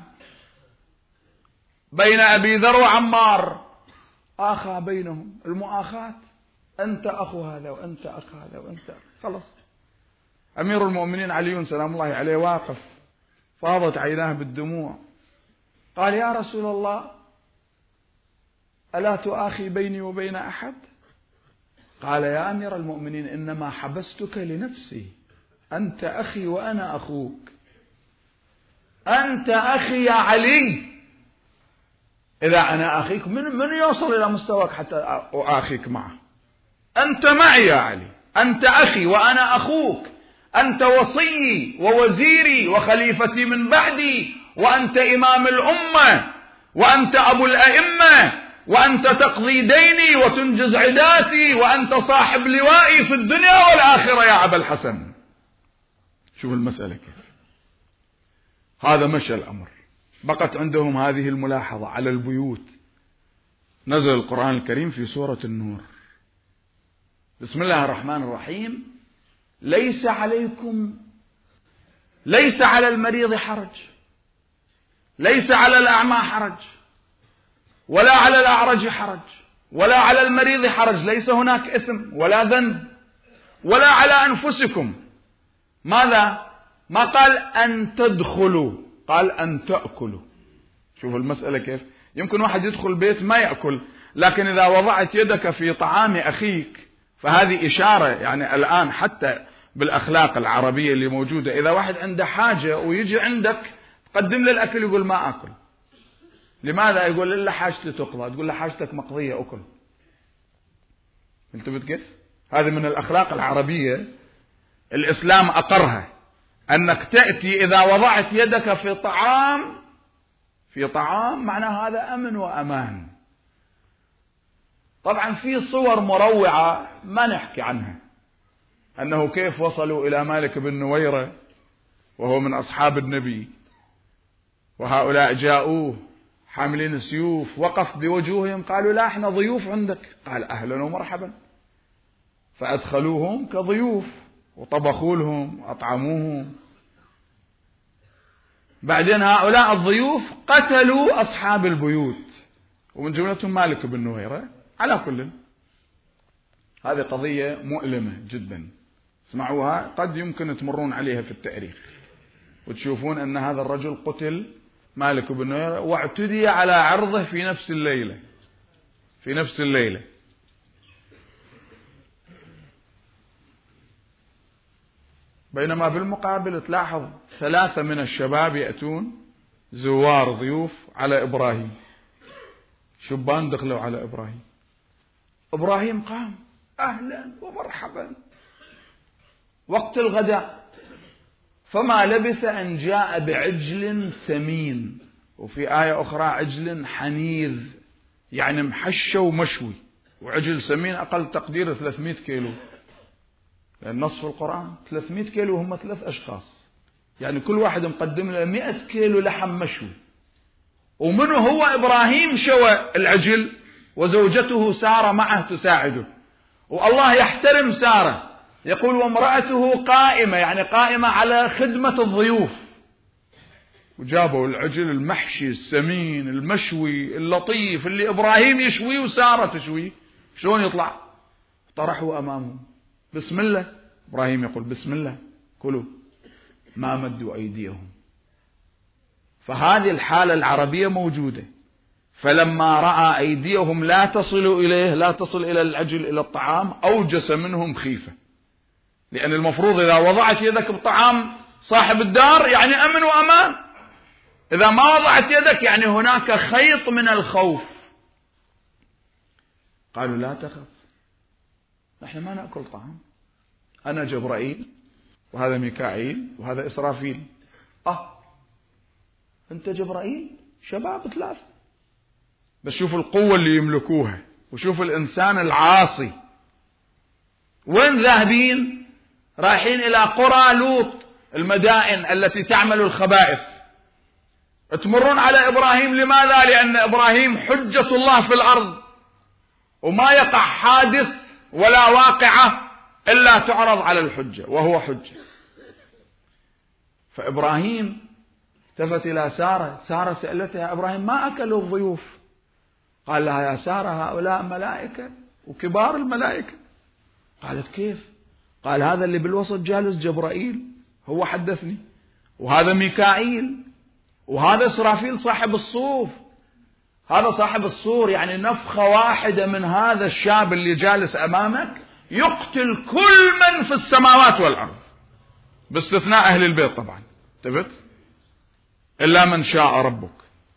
بين أبي ذر وعمار، آخى بينهم. المؤاخاة، أنت أخو هذا وأنت أخ هذا وأنت، خلص. أمير المؤمنين علي سلام الله عليه واقف، فاضت عيناه بالدموع، قال يا رسول الله ألا تؤاخي بيني وبين أحد؟ قال يا أمير المؤمنين إنما حبستك لنفسي، أنت أخي وأنا أخوك، أنت أخي يا علي، إذا أنا أخيك من يوصل إلى مستواك حتى أؤاخيك معه؟ أنت معي يا علي، أنت أخي وأنا أخوك، أنت وصيي ووزيري وخليفتي من بعدي، وأنت إمام الأمة، وأنت أبو الأئمة، وأنت تقضي ديني وتنجز عداتي، وأنت صاحب لوائي في الدنيا والآخرة يا أبا الحسن. شوف المسألة كيف. هذا مشى الأمر. بقت عندهم هذه الملاحظة على البيوت. نزل القرآن الكريم في سورة النور، بسم الله الرحمن الرحيم: ليس على المريض حرج، ليس على الأعمى حرج، ولا على الأعرج حرج، ولا على المريض حرج، ليس هناك إثم ولا ذنب، ولا على أنفسكم. ماذا؟ ما قال أن تدخلوا، قال أن تأكلوا. شوف المسألة كيف. يمكن واحد يدخل بيت ما يأكل، لكن إذا وضعت يدك في طعام أخيك فهذه إشارة. يعني الآن حتى بالأخلاق العربية اللي موجودة، إذا واحد عنده حاجة ويجي عندك تقدم له الأكل يقول ما أكل. لماذا؟ يقول إلا حاجتي تقضى. تقول له حاجتك مقضية أكل. انتبهت كيف؟ هذه من الأخلاق العربية الإسلام أقرها، أنك تأتي إذا وضعت يدك في طعام في طعام، معنى هذا أمن وأمان. طبعا في صور مروعة ما نحكي عنها، أنه كيف وصلوا إلى مالك بن نويرة وهو من أصحاب النبي، وهؤلاء جاءوه حاملين سيوف، وقف بوجوههم قالوا لا احنا ضيوف عندك، قال أهلا ومرحبا، فأدخلوهم كضيوف وطبخوا لهم وأطعموهم. بعدين هؤلاء الضيوف قتلوا أصحاب البيوت، ومن جملتهم مالك بن نويرة. على كل، هذه قضية مؤلمة جدا، اسمعوها، قد يمكن تمرون عليها في التاريخ وتشوفون أن هذا الرجل قتل مالك بن نويرة، واعتدي على عرضه في نفس الليلة. بينما بالمقابل تلاحظ 3 من الشباب يأتون زوار ضيوف على إبراهيم، شبان دخلوا على إبراهيم قام أهلا ومرحبا. وقت الغداء فما لبث أن جاء بعجل سمين، وفي آية أخرى عجل حنيذ، يعني محشى ومشوي، وعجل سمين أقل تقدير 300 كيلو، لأن نصف القرآن 300 كيلو، هم 3 أشخاص، يعني كل واحد مقدم له 100 كيلو لحم مشوي. ومنه هو إبراهيم شوى العجل، وزوجته سارة معه تساعده، والله يحترم سارة، يقول وامرأته قائمة، يعني قائمة على خدمة الضيوف. وجابوا العجل المحشي السمين المشوي اللطيف اللي إبراهيم يشويه وسارة تشويه، شلون يطلع؟ طرحوا أمامهم، بسم الله. إبراهيم يقول بسم الله، كلوا، ما مدوا أيديهم. فهذه الحالة العربية موجودة. فلما رأى أيديهم لا تصل إليه، لا تصل إلى العجل، إلى الطعام، أوجس منهم خيفة، لأن المفروض إذا وضعت يدك بطعام صاحب الدار يعني أمن وأمان، إذا ما وضعت يدك يعني هناك خيط من الخوف. قالوا لا تخف، نحن ما نأكل طعام، أنا جبرائيل وهذا ميكائيل وهذا إسرافيل. أنت جبرائيل؟ شباب 3، بس شوف القوة اللي يملكوها، وشوف الإنسان العاصي. وين ذاهبين؟ رايحين إلى قرى لوط، المدائن التي تعمل الخبائث. تمرون على إبراهيم، لماذا؟ لأن إبراهيم حجة الله في الأرض، وما يقع حادث ولا واقعة إلا تعرض على الحجة، وهو حجة. فإبراهيم التفت إلى سارة سألتها يا إبراهيم ما أكلوا الضيوف؟ قال لها يا سارة هؤلاء ملائكة وكبار الملائكة. قالت كيف؟ قال هذا اللي بالوسط جالس جبرائيل، هو حدثني، وهذا ميكائيل، وهذا إسرافيل صاحب الصوف. هذا صاحب الصور، يعني نفخة واحدة من هذا الشاب اللي جالس أمامك يقتل كل من في السماوات والأرض، باستثناء أهل البيت طبعا، تبت إلا من شاء ربك.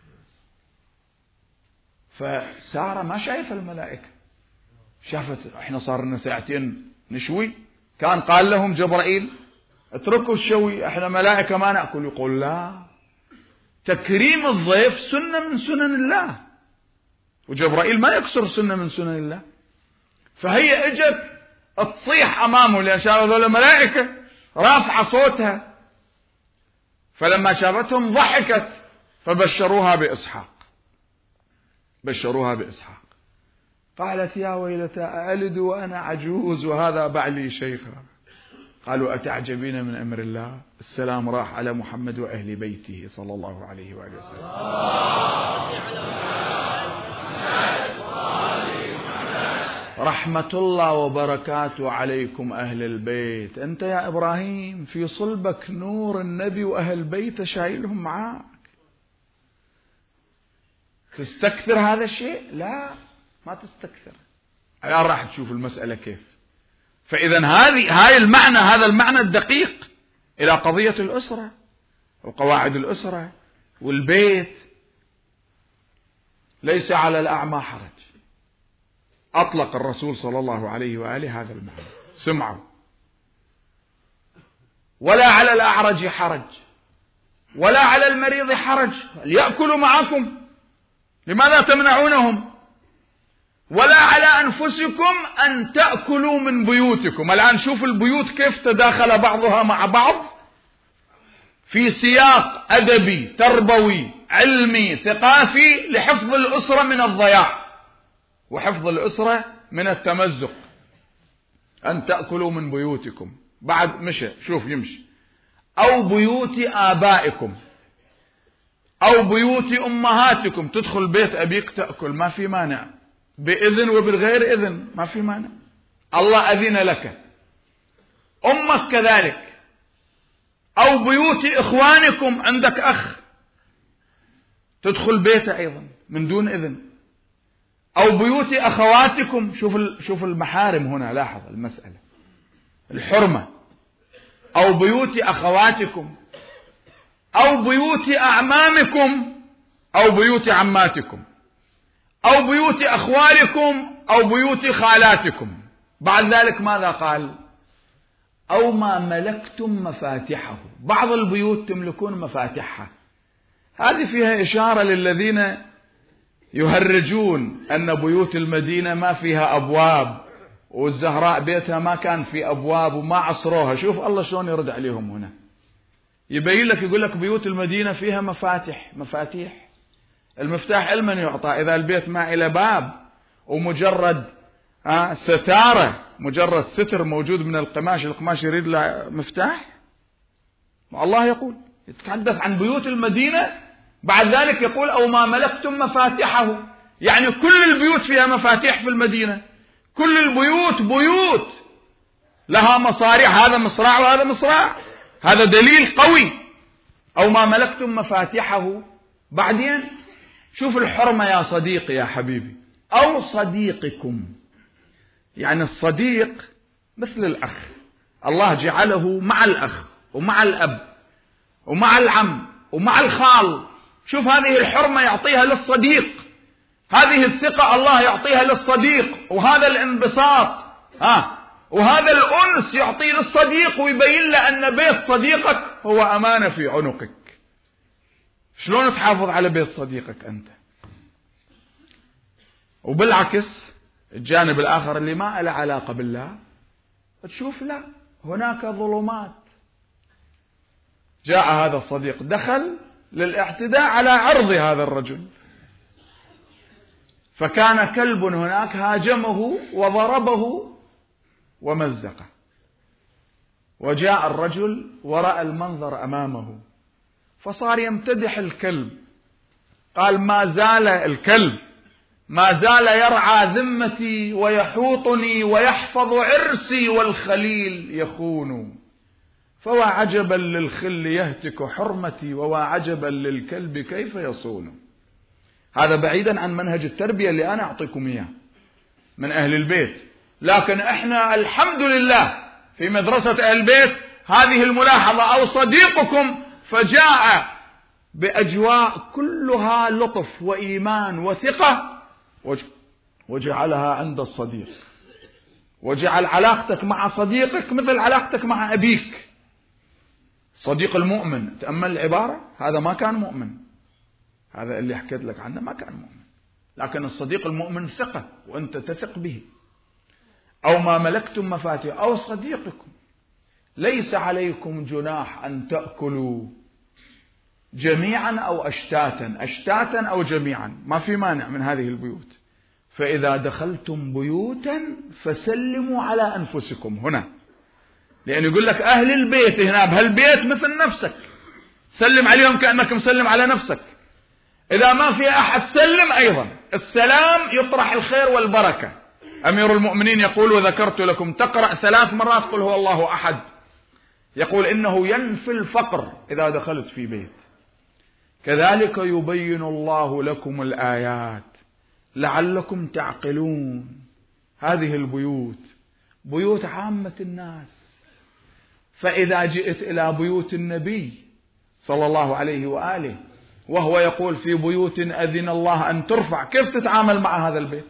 فسارة ما شايفة الملائكة، شافت احنا صار لنا 2 ساعة نشوي، كان قال لهم جبرائيل اتركوا الشوي، احنا ملائكة ما نأكل. يقول لا، تكريم الضيف سنة من سنن الله، وجبرائيل ما يكسر سنة من سنن الله. فهي اجت تصيح امامه، لان شافوا ذول الملائكة رافعة صوتها، فلما شافتهم ضحكت، فبشروها بإسحاق. قالت يا ويلتى ألد وأنا عجوز وهذا بعلي شيخا. قالوا أتعجبين من أمر الله، السلام راح على محمد وأهل بيته صلى الله عليه وآله وسلم. رحمة الله وبركاته عليكم أهل البيت. أنت يا إبراهيم في صلبك نور النبي وأهل بيته شايلهم معاك، تستكثر هذا الشيء؟ لا، ما تستكثر. الآن راح تشوف المسألة كيف. فإذا هذا المعنى الدقيق إلى قضية الأسرة وقواعد الأسرة والبيت. ليس على الأعمى حرج، أطلق الرسول صلى الله عليه وآله هذا المعنى، سمعوا. ولا على الأعرج حرج، ولا على المريض حرج ليأكلوا معكم، لماذا تمنعونهم؟ ولا على أنفسكم أن تأكلوا من بيوتكم. الآن شوف البيوت كيف تداخل بعضها مع بعض في سياق أدبي تربوي علمي ثقافي لحفظ الأسرة من الضياع وحفظ الأسرة من التمزق. أن تأكلوا من بيوتكم، بعد مشى شوف يمشي، أو بيوت آبائكم أو بيوت أمهاتكم. تدخل بيت أبيك تأكل ما في مانع، بإذن وبالغير إذن ما في مانع، الله أذن لك. أمك كذلك. أو بيوت إخوانكم، عندك أخ تدخل بيته أيضا من دون إذن. أو بيوت أخواتكم، شوف المحارم هنا، لاحظ المسألة الحرمة. أو بيوت أخواتكم أو بيوت أعمامكم أو بيوت عماتكم أو بيوت أخوالكم أو بيوت خالاتكم. بعد ذلك ماذا قال؟ أو ما ملكتم مفاتحه. بعض البيوت تملكون مفاتحها. هذه فيها إشارة للذين يهرجون أن بيوت المدينة ما فيها أبواب، والزهراء بيتها ما كان في أبواب وما عصروها. شوف الله شلون يرد عليهم هنا، يبين لك يقول لك بيوت المدينة فيها مفاتيح. المفتاح لمن يعطى؟ إذا البيت ما إلى باب ومجرد ستارة، مجرد ستر موجود من القماش يريد له مفتاح؟ الله يقول يتحدث عن بيوت المدينة، بعد ذلك يقول أو ما ملكتم مفاتحه. يعني كل البيوت فيها مفاتيح في المدينة، كل البيوت بيوت لها مصاريع، هذا مصراع وهذا مصراع، هذا دليل قوي. أو ما ملكتم مفاتحه. بعدين شوف الحرمة يا صديقي يا حبيبي. أو صديقكم، يعني الصديق مثل الأخ، الله جعله مع الأخ ومع الأب ومع العم ومع الخال. شوف هذه الحرمة يعطيها للصديق، هذه الثقة الله يعطيها للصديق، وهذا الانبساط وهذا الأنس يعطيه للصديق، ويبين له أن بيت صديقك هو أمانة في عنقك. شلون تحافظ على بيت صديقك أنت؟ وبالعكس الجانب الآخر اللي ما له علاقة بالله، تشوف لا، هناك ظلمات. جاء هذا الصديق دخل للاعتداء على عرض هذا الرجل، فكان كلب هناك هاجمه وضربه ومزقه، وجاء الرجل ورأى المنظر أمامه فصار يمتدح الكلب. قال ما زال الكلب ما زال يرعى ذمتي ويحوطني ويحفظ عرسي، والخليل يخون، فوا عجبا للخل يهتك حرمتي، ووا عجبا للكلب كيف يصون. هذا بعيدا عن منهج التربية اللي أنا أعطيكم إياه من أهل البيت، لكن إحنا الحمد لله في مدرسة أهل البيت هذه الملاحظة. أو صديقكم، فجاء بأجواء كلها لطف وإيمان وثقة، وجعلها عند الصديق، وجعل علاقتك مع صديقك مثل علاقتك مع أبيك. صديق المؤمن، تأمل العبارة، هذا ما كان مؤمن، هذا اللي حكيت لك عنه ما كان مؤمن، لكن الصديق المؤمن ثقة وأنت تثق به. أو ما ملكتم مفاتيح أو صديقكم، ليس عليكم جناح أن تأكلوا جميعا أو أشتاتا أو جميعا، ما في مانع من هذه البيوت. فإذا دخلتم بيوتا فسلموا على أنفسكم. هنا لأن يقول لك أهل البيت هنا بهالبيت مثل نفسك، سلم عليهم كأنك مسلم على نفسك. إذا ما في أحد سلم أيضا. السلام يطرح الخير والبركة. أمير المؤمنين يقول وذكرت لكم تقرأ 3 مرات قل هو الله أحد، يقول إنه ينفي الفقر إذا دخلت في بيت. كذلك يبين الله لكم الآيات لعلكم تعقلون. هذه البيوت بيوت عامة الناس، فإذا جئت إلى بيوت النبي صلى الله عليه وآله وهو يقول في بيوت أذن الله أن ترفع، كيف تتعامل مع هذا البيت؟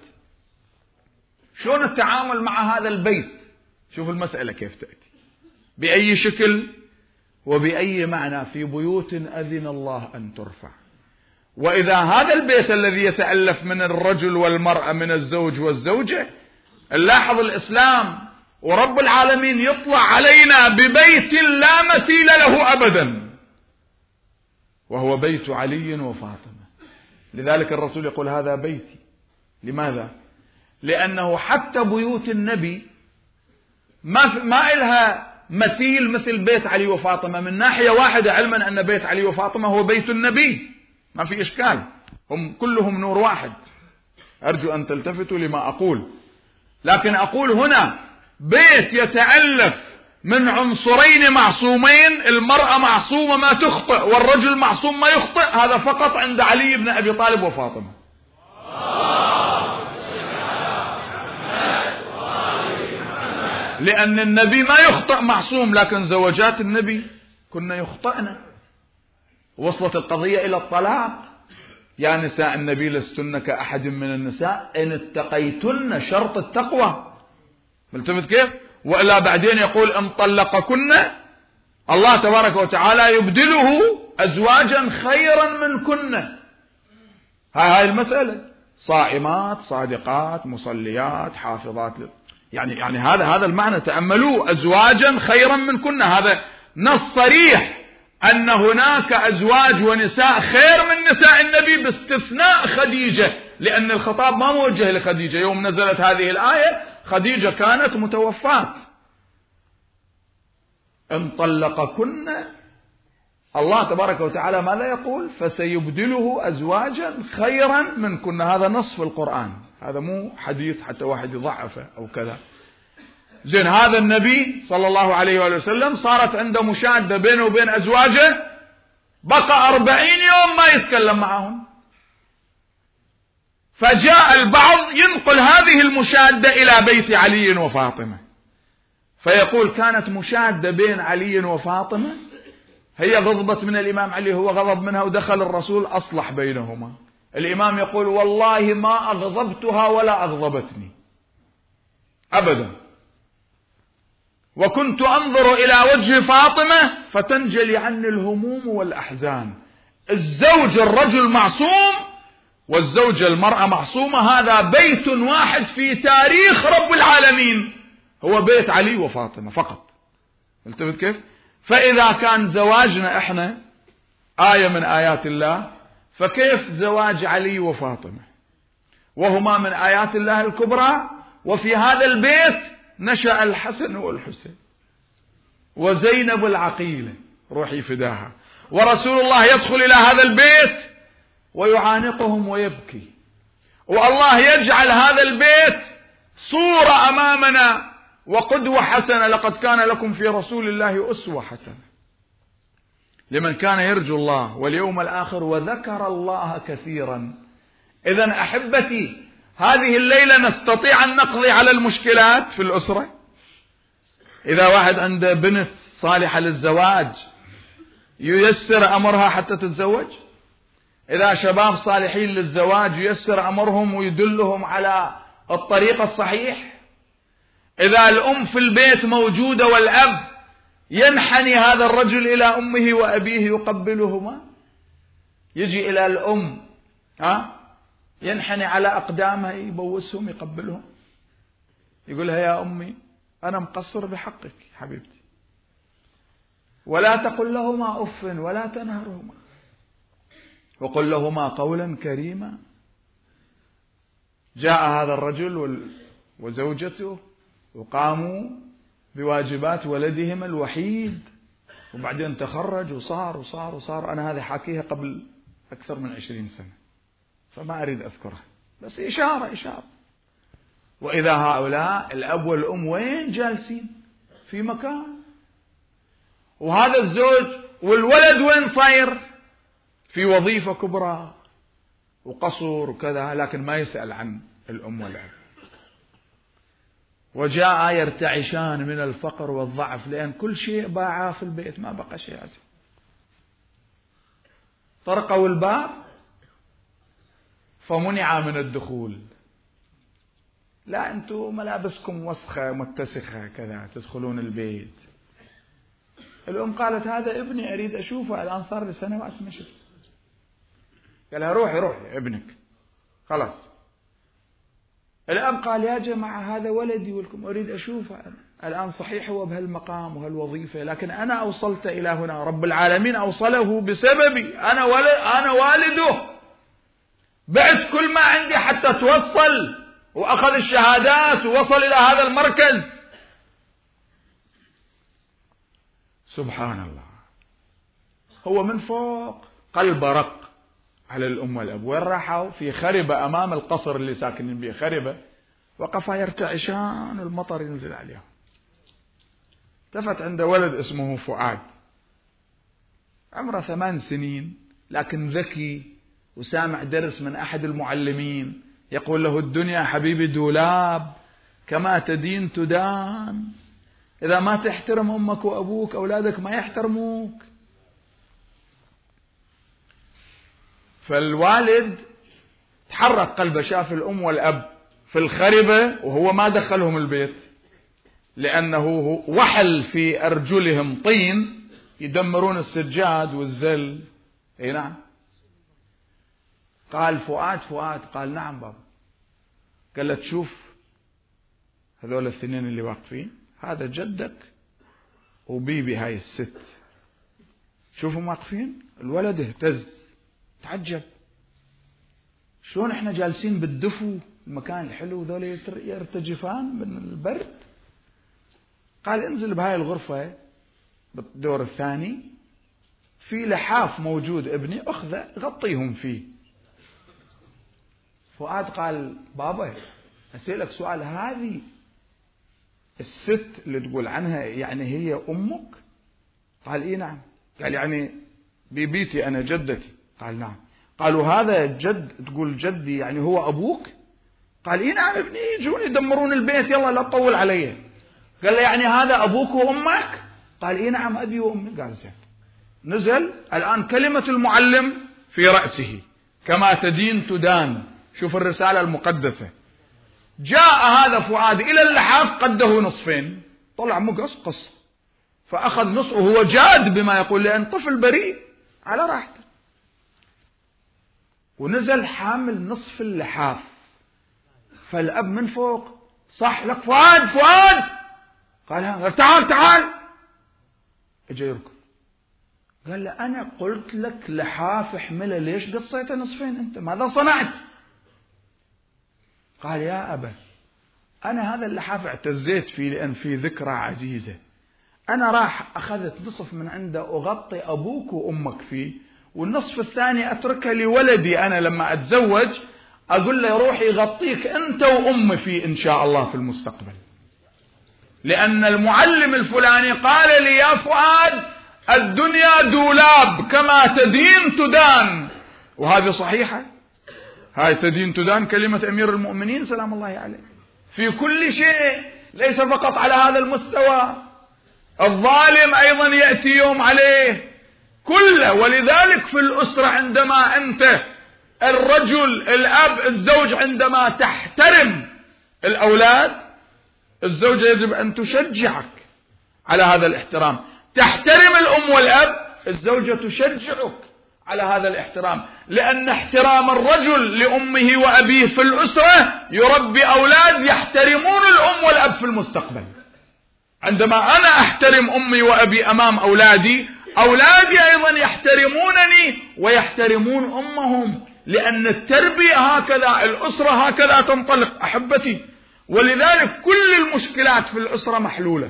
شلون التعامل مع هذا البيت؟ شوف المسألة كيف تأتي، بأي شكل وبأي معنى؟ في بيوت أذن الله أن ترفع. وإذا هذا البيت الذي يتألف من الرجل والمرأة، من الزوج والزوجة، نلاحظ الإسلام ورب العالمين يطلع علينا ببيت لا مثيل له أبدا، وهو بيت علي وفاطمة. لذلك الرسول يقول هذا بيتي. لماذا؟ لأنه حتى بيوت النبي ما إلها مثيل مثل بيت علي وفاطمة، من ناحية واحدة، علما أن بيت علي وفاطمة هو بيت النبي، ما في إشكال، هم كلهم نور واحد. أرجو أن تلتفتوا لما أقول. لكن أقول هنا بيت يتألف من عنصرين معصومين، المرأة معصومة ما تخطئ والرجل معصوم ما يخطئ، هذا فقط عند علي بن أبي طالب وفاطمة. لأن النبي ما يخطئ معصوم، لكن زوجات النبي كنا يخطئن. وصلت القضية إلى الطلاق. يا نساء النبي لستن كأحد من النساء إن اتقيتن، شرط التقوى. ملتفت كيف؟ وإلا بعدين يقول إن طلقكن الله تبارك وتعالى يبدله أزواجا خيرا منكن. هاي المسألة، صائمات صادقات مصليات حافظات، يعني هذا المعنى. تأملوا، أزواجا خيرا منكن، هذا نص صريح أن هناك أزواج ونساء خير من نساء النبي باستثناء خديجة، لأن الخطاب ما موجه لخديجة. يوم نزلت هذه الآية خديجة كانت متوفاة. إن طلقكن الله تبارك وتعالى ماذا يقول؟ فسيبدله أزواجا خيرا منكن. هذا نص في القرآن، هذا مو حديث حتى واحد يضعفه أو كذا. زين، هذا النبي صلى الله عليه وآله وسلم صارت عنده مشادة بينه وبين أزواجه، بقى 40 يوم ما يتكلم معهم. فجاء البعض ينقل هذه المشادة إلى بيت علي وفاطمة، فيقول كانت مشادة بين علي وفاطمة، هي غضبت من الإمام علي، هو غضب منها، ودخل الرسول أصلح بينهما. الإمام يقول والله ما أغضبتها ولا أغضبتني أبدا، وكنت أنظر إلى وجه فاطمة فتنجلي عني الهموم والأحزان. الزوج الرجل معصوم والزوجة المرأة معصومة، هذا بيت واحد في تاريخ رب العالمين، هو بيت علي وفاطمة فقط. التفت كيف؟ فإذا كان زواجنا احنا آية من آيات الله، فكيف زواج علي وفاطمة وهما من آيات الله الكبرى؟ وفي هذا البيت نشأ الحسن والحسين وزينب العقيلة روحي فداها، ورسول الله يدخل إلى هذا البيت ويعانقهم ويبكي، والله يجعل هذا البيت صورة أمامنا وقدوة حسنة. لقد كان لكم في رسول الله أسوة حسنة لمن كان يرجو الله واليوم الآخر وذكر الله كثيرا. إذن أحبتي، هذه الليلة نستطيع أن نقضي على المشكلات في الأسرة. إذا واحد عنده بنت صالحة للزواج ييسر أمرها حتى تتزوج. إذا شباب صالحين للزواج ييسر أمرهم ويدلهم على الطريق الصحيح. إذا الأم في البيت موجودة والأب ينحني هذا الرجل إلى أمه وأبيه يقبلهما، يجي إلى الأم ينحني على أقدامها يبوسهم يقبلهم، يقولها يا أمي أنا مقصر بحقك حبيبتي، ولا تقل لهما أف ولا تنهرهما وقل لهما قولا كريما. جاء هذا الرجل وزوجته وقاموا بواجبات ولدهم الوحيد، وبعدين تخرج وصار أنا هذا حاكيها قبل أكثر من 20 سنة فما أريد أذكرها، بس إشارة. وإذا هؤلاء الأب والأم وين جالسين؟ في مكان، وهذا الزوج والولد وين صاير؟ في وظيفة كبرى وقصر وكذا، لكن ما يسأل عن الأم والأب. وجاء يرتعشان من الفقر والضعف، لأن كل شيء باعاه في البيت، ما بقى شيء. طرقوا الباب فمنع من الدخول. لا أنتم ملابسكم وسخة متسخة كذا تدخلون البيت. الأم قالت هذا ابني أريد أشوفه، الآن صار لي سنوات ما شفته. قال لها روحي ابنك خلاص. الأب قال يا جماعة هذا ولدي ولكم أريد أشوفه الآن، صحيح هو بهالمقام وهالوظيفة، لكن أنا أوصلت إلى هنا، رب العالمين أوصله بسببي، أنا والده، بعت كل ما عندي حتى توصل وأخذ الشهادات ووصل إلى هذا المركز. سبحان الله. هو من فوق قلب رق على الأم والأب. وين راحوا؟ في خربة أمام القصر اللي ساكنين به، خربة، وقفا يرتعشان المطر ينزل عليهم. التفت عنده ولد اسمه فؤاد، عمره 8 سنين، لكن ذكي وسامع درس من أحد المعلمين يقول له الدنيا حبيبي دولاب، كما تدين تدان، إذا ما تحترم أمك وأبوك أولادك ما يحترموك. فالوالد تحرك قلبه، شاف الأم والأب في الخربة وهو ما دخلهم البيت، لأنه وحل في أرجلهم طين يدمرون السجاد والزل. اي نعم. قال فؤاد قال نعم بابا. قال له تشوف هذول الاثنين اللي واقفين، هذا جدك وبيبي هاي الست، شوفوا واقفين. الولد اهتز تعجب، شلون احنا جالسين بالدفو المكان الحلو ذول يرتجفان من البرد. قال انزل بهاي الغرفة بالدور الثاني، في لحاف موجود ابني اخذه غطيهم فيه. فؤاد قال بابا اسألك سؤال، هذه الست اللي تقول عنها يعني هي امك؟ قال اي نعم. قال يعني بيبيتي انا جدتي؟ قال نعم. قالوا هذا جد تقول جدي يعني هو ابوك؟ قال اي نعم ابني، يجون يدمرون البيت، يلا لا تطول علي. قال له يعني هذا ابوك وامك؟ قال اي نعم ابي وامي. قال زين. نزل الان كلمة المعلم في رأسه، كما تدين تدان. شوف الرسالة المقدسة. جاء هذا فؤاد إلى اللحاف قده نصفين، طلع مقص قص، فأخذ نصفه وهو جاد بما يقول، لأن طفل بريء على راحته، ونزل حامل نصف اللحاف. فالأب من فوق صح لك فؤاد قال تعال اجى يركض. قال له أنا قلت لك لحاف احمله، ليش قصيته نصفين أنت؟ ماذا صنعت؟ قال يا أبا أنا هذا اللحاف اعتزيت فيه لأن فيه ذكرى عزيزة، أنا راح أخذت نصف من عنده أغطي أبوك وأمك فيه، والنصف الثاني أتركه لولدي أنا لما أتزوج، أقول له روح يغطيك أنت وأمي فيه إن شاء الله في المستقبل، لأن المعلم الفلاني قال لي يا فؤاد الدنيا دولاب كما تدين تدان. وهذه صحيحة، هاي تدين تدان كلمة أمير المؤمنين سلام الله عليه في كل شيء، ليس فقط على هذا المستوى. الظالم أيضا يأتي يوم عليه كله. ولذلك في الأسرة عندما أنت الرجل الأب الزوج عندما تحترم الأولاد، الزوجة يجب أن تشجعك على هذا الاحترام. تحترم الأم والأب، الزوجة تشجعك على هذا الاحترام، لأن احترام الرجل لأمه وأبيه في الأسرة يربي أولاد يحترمون الأم والأب في المستقبل. عندما أنا أحترم أمي وأبي أمام أولادي، أولادي أيضا يحترمونني ويحترمون أمهم، لأن التربية هكذا، الأسرة هكذا تنطلق أحبتي. ولذلك كل المشكلات في الأسرة محلولة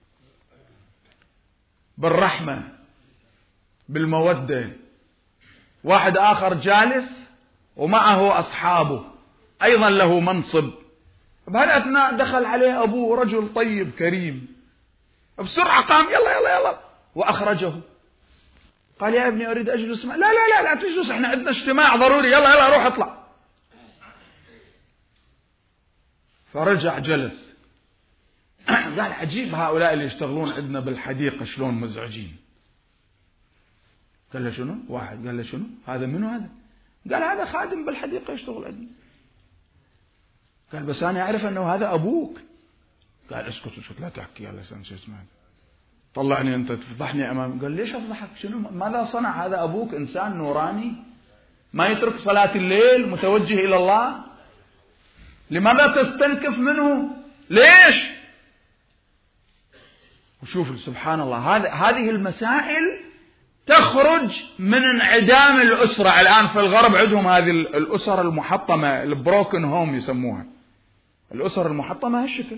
بالرحمة بالمودة. واحد آخر جالس ومعه أصحابه أيضا له منصب، بهالأثناء دخل عليه أبوه رجل طيب كريم، بسرعة قام يلا وأخرجه. قال يا ابني أريد أجلس لا لا لا لا تجلس، احنا عندنا اجتماع ضروري، يلا روح اطلع. فرجع جلس. قال عجيب هؤلاء اللي يشتغلون عندنا بالحديقة شلون مزعجين. قال له شنو؟ واحد قال له شنو؟ هذا منو هذا؟ قال هذا خادم بالحديقة يشتغل عندنا. قال بس أنا أعرف أنه هذا أبوك. قال اسكت لا تحكي، يلا شو اسمه. طلعني أنت تفضحني أمام. قال ليش أفضحك؟ شنو ماذا صنع هذا أبوك؟ إنسان نوراني ما يترك صلاة الليل متوجه إلى الله، لماذا تستنكف منه؟ ليش؟ وشوف سبحان الله، هذه المسائل تخرج من انعدام الأسرة. الآن في الغرب عندهم هذه الأسر المحطمة، البروكن هوم يسموها، الأسر المحطمة هالشكل،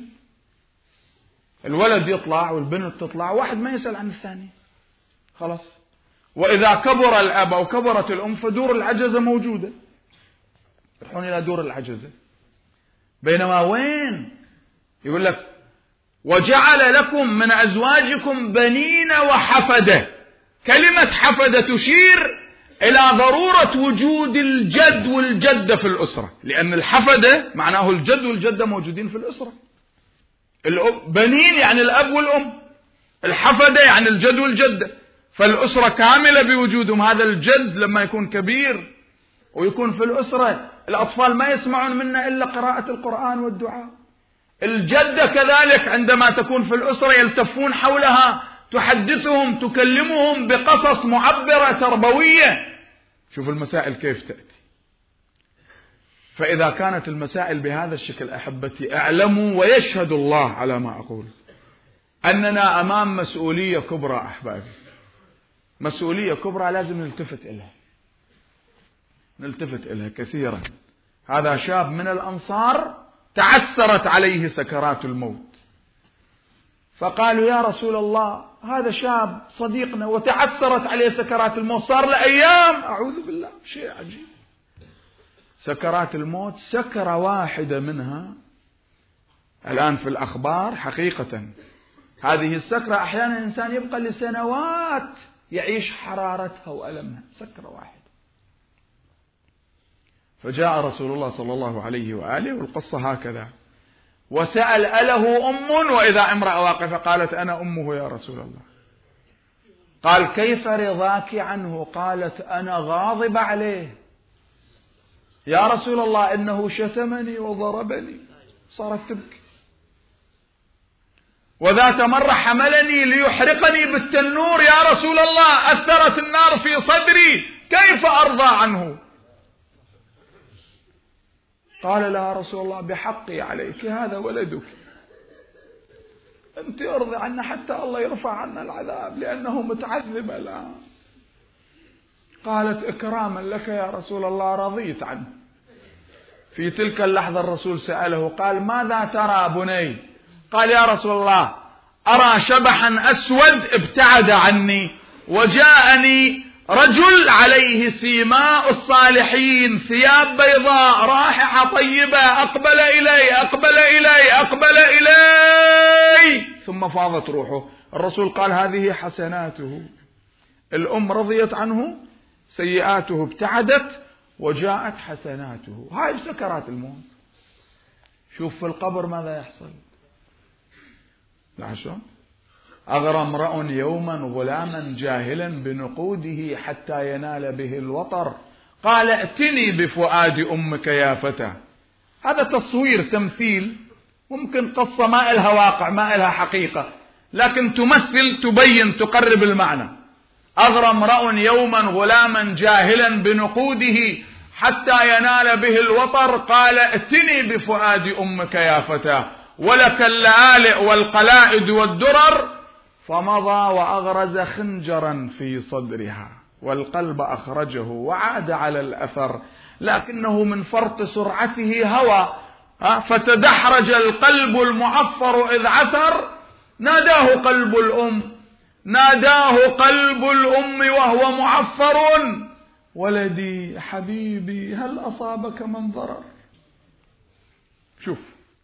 الولد يطلع والبنت تطلع، واحد ما يسأل عن الثاني خلاص. وإذا كبر الأب أو كبرت الأم فدور العجزة موجودة، يروحون إلى دور العجزة. بينما وين يقول لك وجعل لكم من أزواجكم بنين وحفدة. كلمة حفدة تشير إلى ضرورة وجود الجد والجدة في الأسرة، لأن الحفدة معناه الجد والجدة موجودين في الأسرة. بنين يعني الأب والأم، الحفدة يعني الجد والجدة، فالأسرة كاملة بوجودهم. هذا الجد لما يكون كبير ويكون في الأسرة، الأطفال ما يسمعون منا إلا قراءة القرآن والدعاء. الجدة كذلك عندما تكون في الأسرة يلتفون حولها، تحدثهم تكلمهم بقصص معبرة تربوية. شوف المسائل كيف تأتي. فإذا كانت المسائل بهذا الشكل أحبتي، اعلموا ويشهد الله على ما أقول أننا أمام مسؤولية كبرى أحبابي، مسؤولية كبرى لازم نلتفت إليها كثيرا. هذا شاب من الأنصار تعثرت عليه سكرات الموت، فقالوا يا رسول الله هذا شاب صديقنا وتعثرت عليه سكرات الموت، صار له أيام، أعوذ بالله، شيء عجيب. سكرات الموت سكرة واحدة منها الآن في الأخبار حقيقة، هذه السكرة أحيانا الإنسان يبقى لسنوات يعيش حرارتها وألمها، سكرة واحدة. فجاء رسول الله صلى الله عليه وآله والقصة هكذا، وسأل أله أم؟ وإذا امرأة واقفة قالت أنا أمه يا رسول الله. قال كيف رضاك عنه؟ قالت أنا غاضب عليه يا رسول الله، إنه شتمني وضربني. صارت تبكي. وذات مرة حملني ليحرقني بالتنور يا رسول الله، أثرت النار في صدري، كيف أرضى عنه؟ قال لها رسول الله بحقي عليك، هذا ولدك، أنت أرضي عنه حتى الله يرفع عنا العذاب لأنه متعذب الآن. قالت إكراما لك يا رسول الله رضيت عنه. في تلك اللحظة الرسول سأله قال ماذا ترى بني؟ قال يا رسول الله أرى شبحا أسود ابتعد عني، وجاءني رجل عليه سيماء الصالحين، ثياب بيضاء، رائحة طيبة، أقبل إلي ثم فاضت روحه. الرسول قال هذه حسناته. الأم رضيت عنه، سيئاته ابتعدت، وجاءت حسناته. هاي سكرات الموت. شوف في القبر ماذا يحصل. لا أغرى امرأ يوما غلاما جاهلا بنقوده حتى ينال به الوطر، قال ائتني بفؤاد أمك يا فتى. هذا تصوير تمثيل، ممكن قصة ما إلها واقع ما إلها حقيقة، لكن تمثل تبين تقرب المعنى. أغرى امرأ يوما غلاما جاهلا بنقوده حتى ينال به الوطر، قال ائتني بفؤاد أمك يا فتى، ولك اللآلئ والقلائد والدرر. فمضى وأغرز خنجرا في صدرها، والقلب أخرجه وعاد على الأثر، لكنه من فرط سرعته هوى، فتدحرج القلب المعفر إذ عثر. ناداه قلب الأم وهو معفر، ولدي حبيبي هل أصابك من ضرر. شوف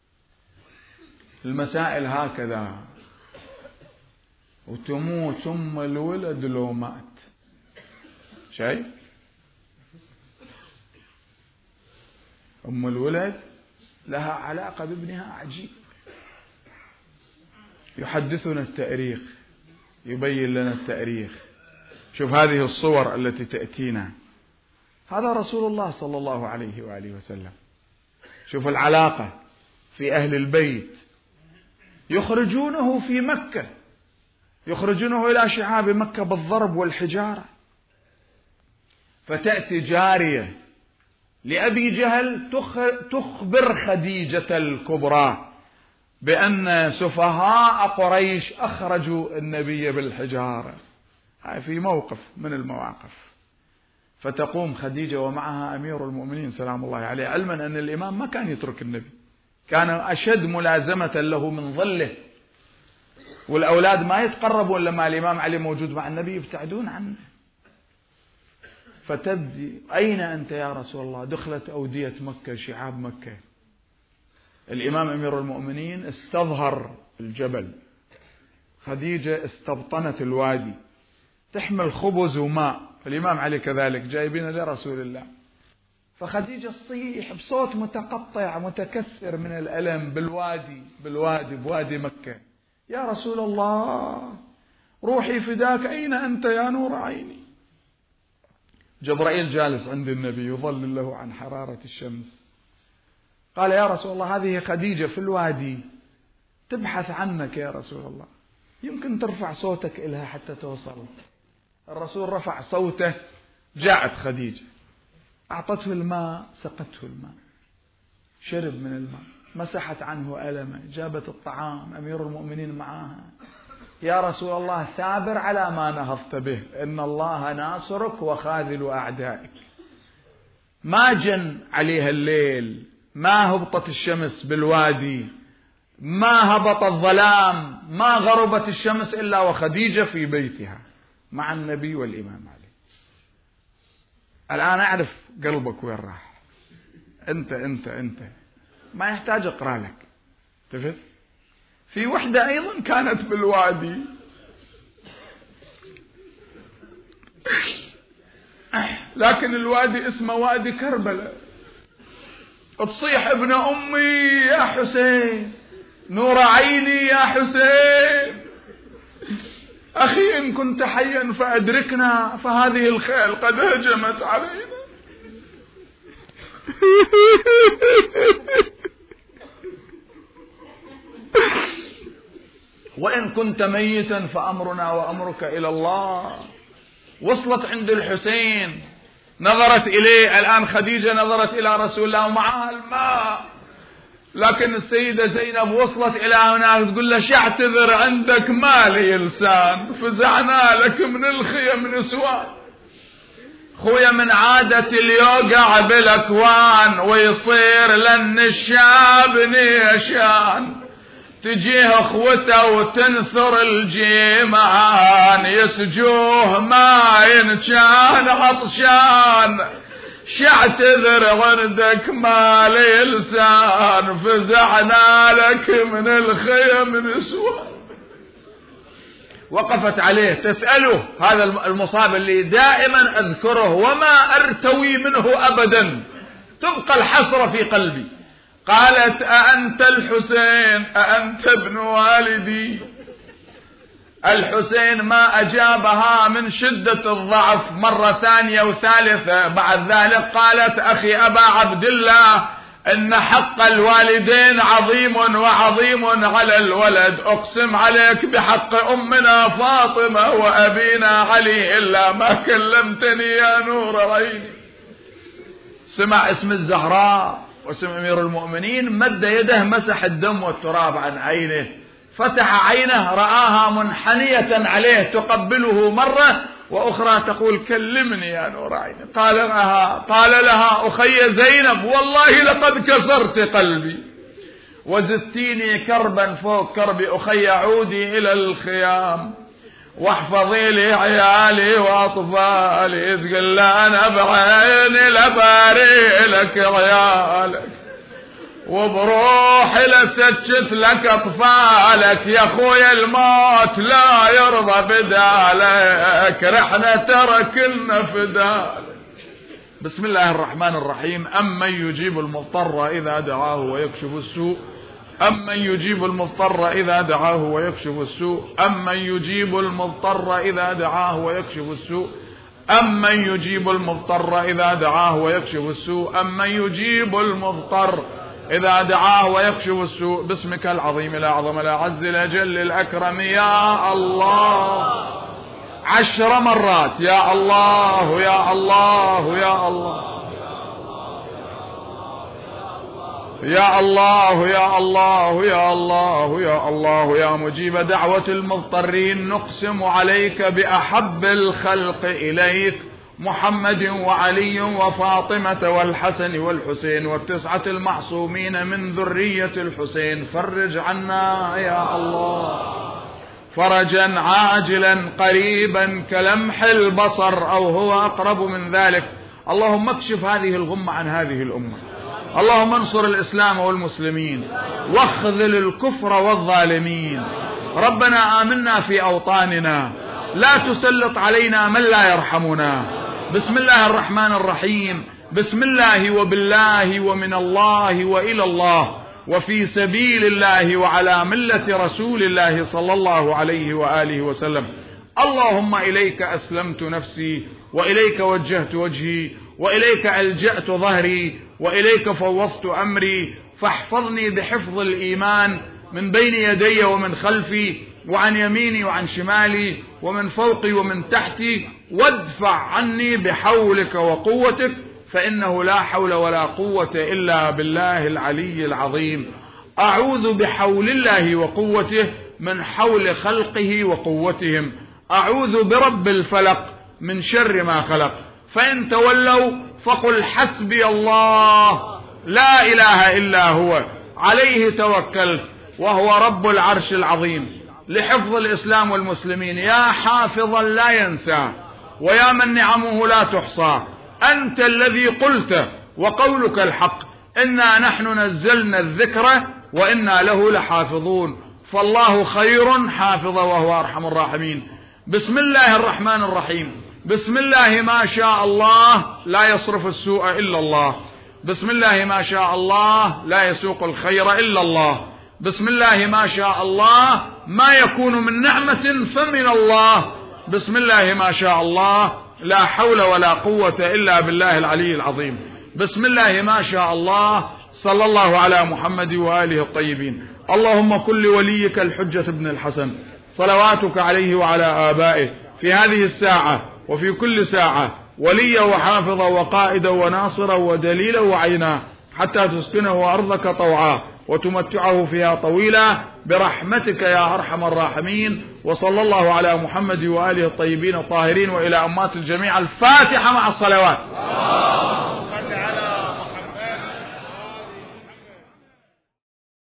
المسائل هكذا، وتموت أم الولد لو مات. شايف أم الولد لها علاقة بابنها عجيب. يحدثنا التاريخ، يبين لنا التاريخ. شوف هذه الصور التي تأتينا، هذا رسول الله صلى الله عليه وآله وسلم. شوف العلاقة في أهل البيت، يخرجونه في مكة، يخرجونه إلى شعاب مكة بالضرب والحجارة. فتأتي جارية لأبي جهل تخبر خديجة الكبرى بأن سفهاء قريش أخرجوا النبي بالحجارة. هاي في موقف من المواقف. فتقوم خديجة ومعها أمير المؤمنين سلام الله عليه، علما أن الإمام ما كان يترك النبي، كان أشد ملازمة له من ظله، والأولاد ما يتقربون لما الإمام علي موجود مع النبي، يبتعدون عنه. فتبدي أين أنت يا رسول الله؟ دخلت أودية مكة شعاب مكة. الإمام أمير المؤمنين استظهر الجبل، خديجة استبطنت الوادي تحمل خبز وماء، الإمام علي كذلك جايبين لرسول الله. فخديجة تصيح بصوت متقطع متكسر من الألم بوادي مكة: يا رسول الله روحي فداك، أين أنت يا نور عيني؟ جبرائيل جالس عند النبي يظلل له عن حرارة الشمس. قال: يا رسول الله هذه خديجة في الوادي تبحث عنك يا رسول الله، يمكن ترفع صوتك إلها حتى توصل. الرسول رفع صوته، جاءت خديجة أعطته الماء، سقته الماء، شرب من الماء، مسحت عنه ألمه، جابت الطعام، أمير المؤمنين معاها: يا رسول الله ثابر على ما نهضت به، إن الله ناصرك وخاذل أعدائك. ما جن عليها الليل، ما هبطت الشمس بالوادي، ما هبط الظلام، ما غربت الشمس إلا وخديجة في بيتها مع النبي والإمام علي. الآن أعرف قلبك وين راح. أنت ما يحتاج أقرأ لك. تفهم؟ في وحدة أيضا كانت بالوادي، لكن الوادي اسمه وادي كربلاء. تصيح: ابن أمي يا حسين، نور عيني يا حسين، أخي إن كنت حيا فأدركنا، فهذه الخيل قد هجمت علينا. وإن كنت ميتا فأمرنا وأمرك إلى الله. وصلت عند الحسين، نظرت إليه. الآن خديجة نظرت إلى رسول الله ومعها الماء، لكن السيدة زينب وصلت إلى هناك تقول له: شاعتذر عندك ما لي لسان، فزعنا لك من الخيم نسوان. خويا من عادة اليوقع بالأكوان، ويصير لن الشاب نيشان، تجيه اخوته وتنثر الجيمان، يسجوه ما ينشان عطشان، شاعتذر عندك ما لي لسان، فزعنا لك من الخيم نسوان. وقفت عليه تسأله، هذا المصاب اللي دائما أذكره وما أرتوي منه أبدا، تبقى الحسرة في قلبي. قالت: أأنت الحسين؟ أأنت ابن والدي؟ الحسين ما أجابها من شدة الضعف، مرة ثانية وثالثة. بعد ذلك قالت: أخي أبا عبد الله، إن حق الوالدين عظيم وعظيم على الولد، أقسم عليك بحق أمنا فاطمة وأبينا علي إلا ما كلمتني يا نور عيني. سمع اسم الزهراء واسم أمير المؤمنين، مد يده مسح الدم والتراب عن عينه، فتح عينه رآها منحنية عليه تقبله مرة، وأخرى تقول: كلمني يا نور عيني. قال لها: أخي زينب، والله لقد كسرت قلبي وزدتيني كربا فوق كربي، أخي عودي إلى الخيام واحفظي لي عيالي وأطفالي. تقول لا: أنا بعيني لباري لك عيالك، وبروحي لسجت لك أطفالك، يا خويا الموت لا يرضى بدالك، رحنا تركنا فدالك. بسم الله الرحمن الرحيم. أمن يجيب المضطر إذا دعاه ويكشف السوء، أمن يجيب المضطر إذا دعاه ويكشف السوء، أمن يجيب المضطر إذا دعاه ويكشف السوء، أمن يجيب المضطر إذا دعاه ويكشف السوء، أمن يجيب المضطر إذا دعاه ويكشف السوء باسمك العظيم الأعظم الأعز الأجل الأكرم يا الله 10 مرات يا الله يا الله يا الله يا الله يا الله يا الله يا الله يا مجيب دعوة المضطرين نقسم عليك بأحب الخلق إليك محمد وعلي وفاطمة والحسن والحسين و9 المعصومين من ذرية الحسين فرج عنا يا الله فرجا عاجلا قريبا كلمح البصر أو هو أقرب من ذلك. اللهم اكشف هذه الغمة عن هذه الأمة. اللهم انصر الإسلام والمسلمين واخذل الكفر والظالمين. ربنا آمنا في أوطاننا لا تسلط علينا من لا يرحمنا. بسم الله الرحمن الرحيم. بسم الله وبالله ومن الله وإلى الله وفي سبيل الله وعلى ملة رسول الله صلى الله عليه وآله وسلم. اللهم إليك أسلمت نفسي وإليك وجهت وجهي وإليك ألجأت ظهري وإليك فوضت أمري فاحفظني بحفظ الإيمان من بين يدي ومن خلفي وعن يميني وعن شمالي ومن فوقي ومن تحتي وادفع عني بحولك وقوتك فإنه لا حول ولا قوة إلا بالله العلي العظيم. أعوذ بحول الله وقوته من حول خلقه وقوتهم. أعوذ برب الفلق من شر ما خلق. فإن تولوا فقل حسبي الله لا إله إلا هو عليه توكلت وهو رب العرش العظيم. لحفظ الإسلام والمسلمين يا حافظا لا ينسى ويا من نعمه لا تحصى أنت الذي قلت وقولك الحق إنا نحن نزلنا الذكر وإنا له لحافظون فالله خير حافظا وهو أرحم الراحمين. بسم الله الرحمن الرحيم. بسم الله ما شاء الله لا يصرف السوء إلا الله. بسم الله ما شاء الله لا يسوق الخير إلا الله. بسم الله ما شاء الله ما يكون من نعمة فمن الله. بسم الله ما شاء الله لا حول ولا قوة إلا بالله العلي العظيم. بسم الله ما شاء الله. صلى الله على محمد وآله الطيبين. اللهم كن لوليك الحجة بن الحسن صلواتك عليه وعلى آبائه في هذه الساعة وفي كل ساعة وليا وحافظا وقائدا وناصرا ودليلا وعينا حتى تسكنه أرضك طوعا وتمتعه فيها طويلا برحمتك يا أرحم الراحمين. وصلى الله على محمد وآله الطيبين الطاهرين وإلى أمات الجميع. الفاتحة مع الصلوات.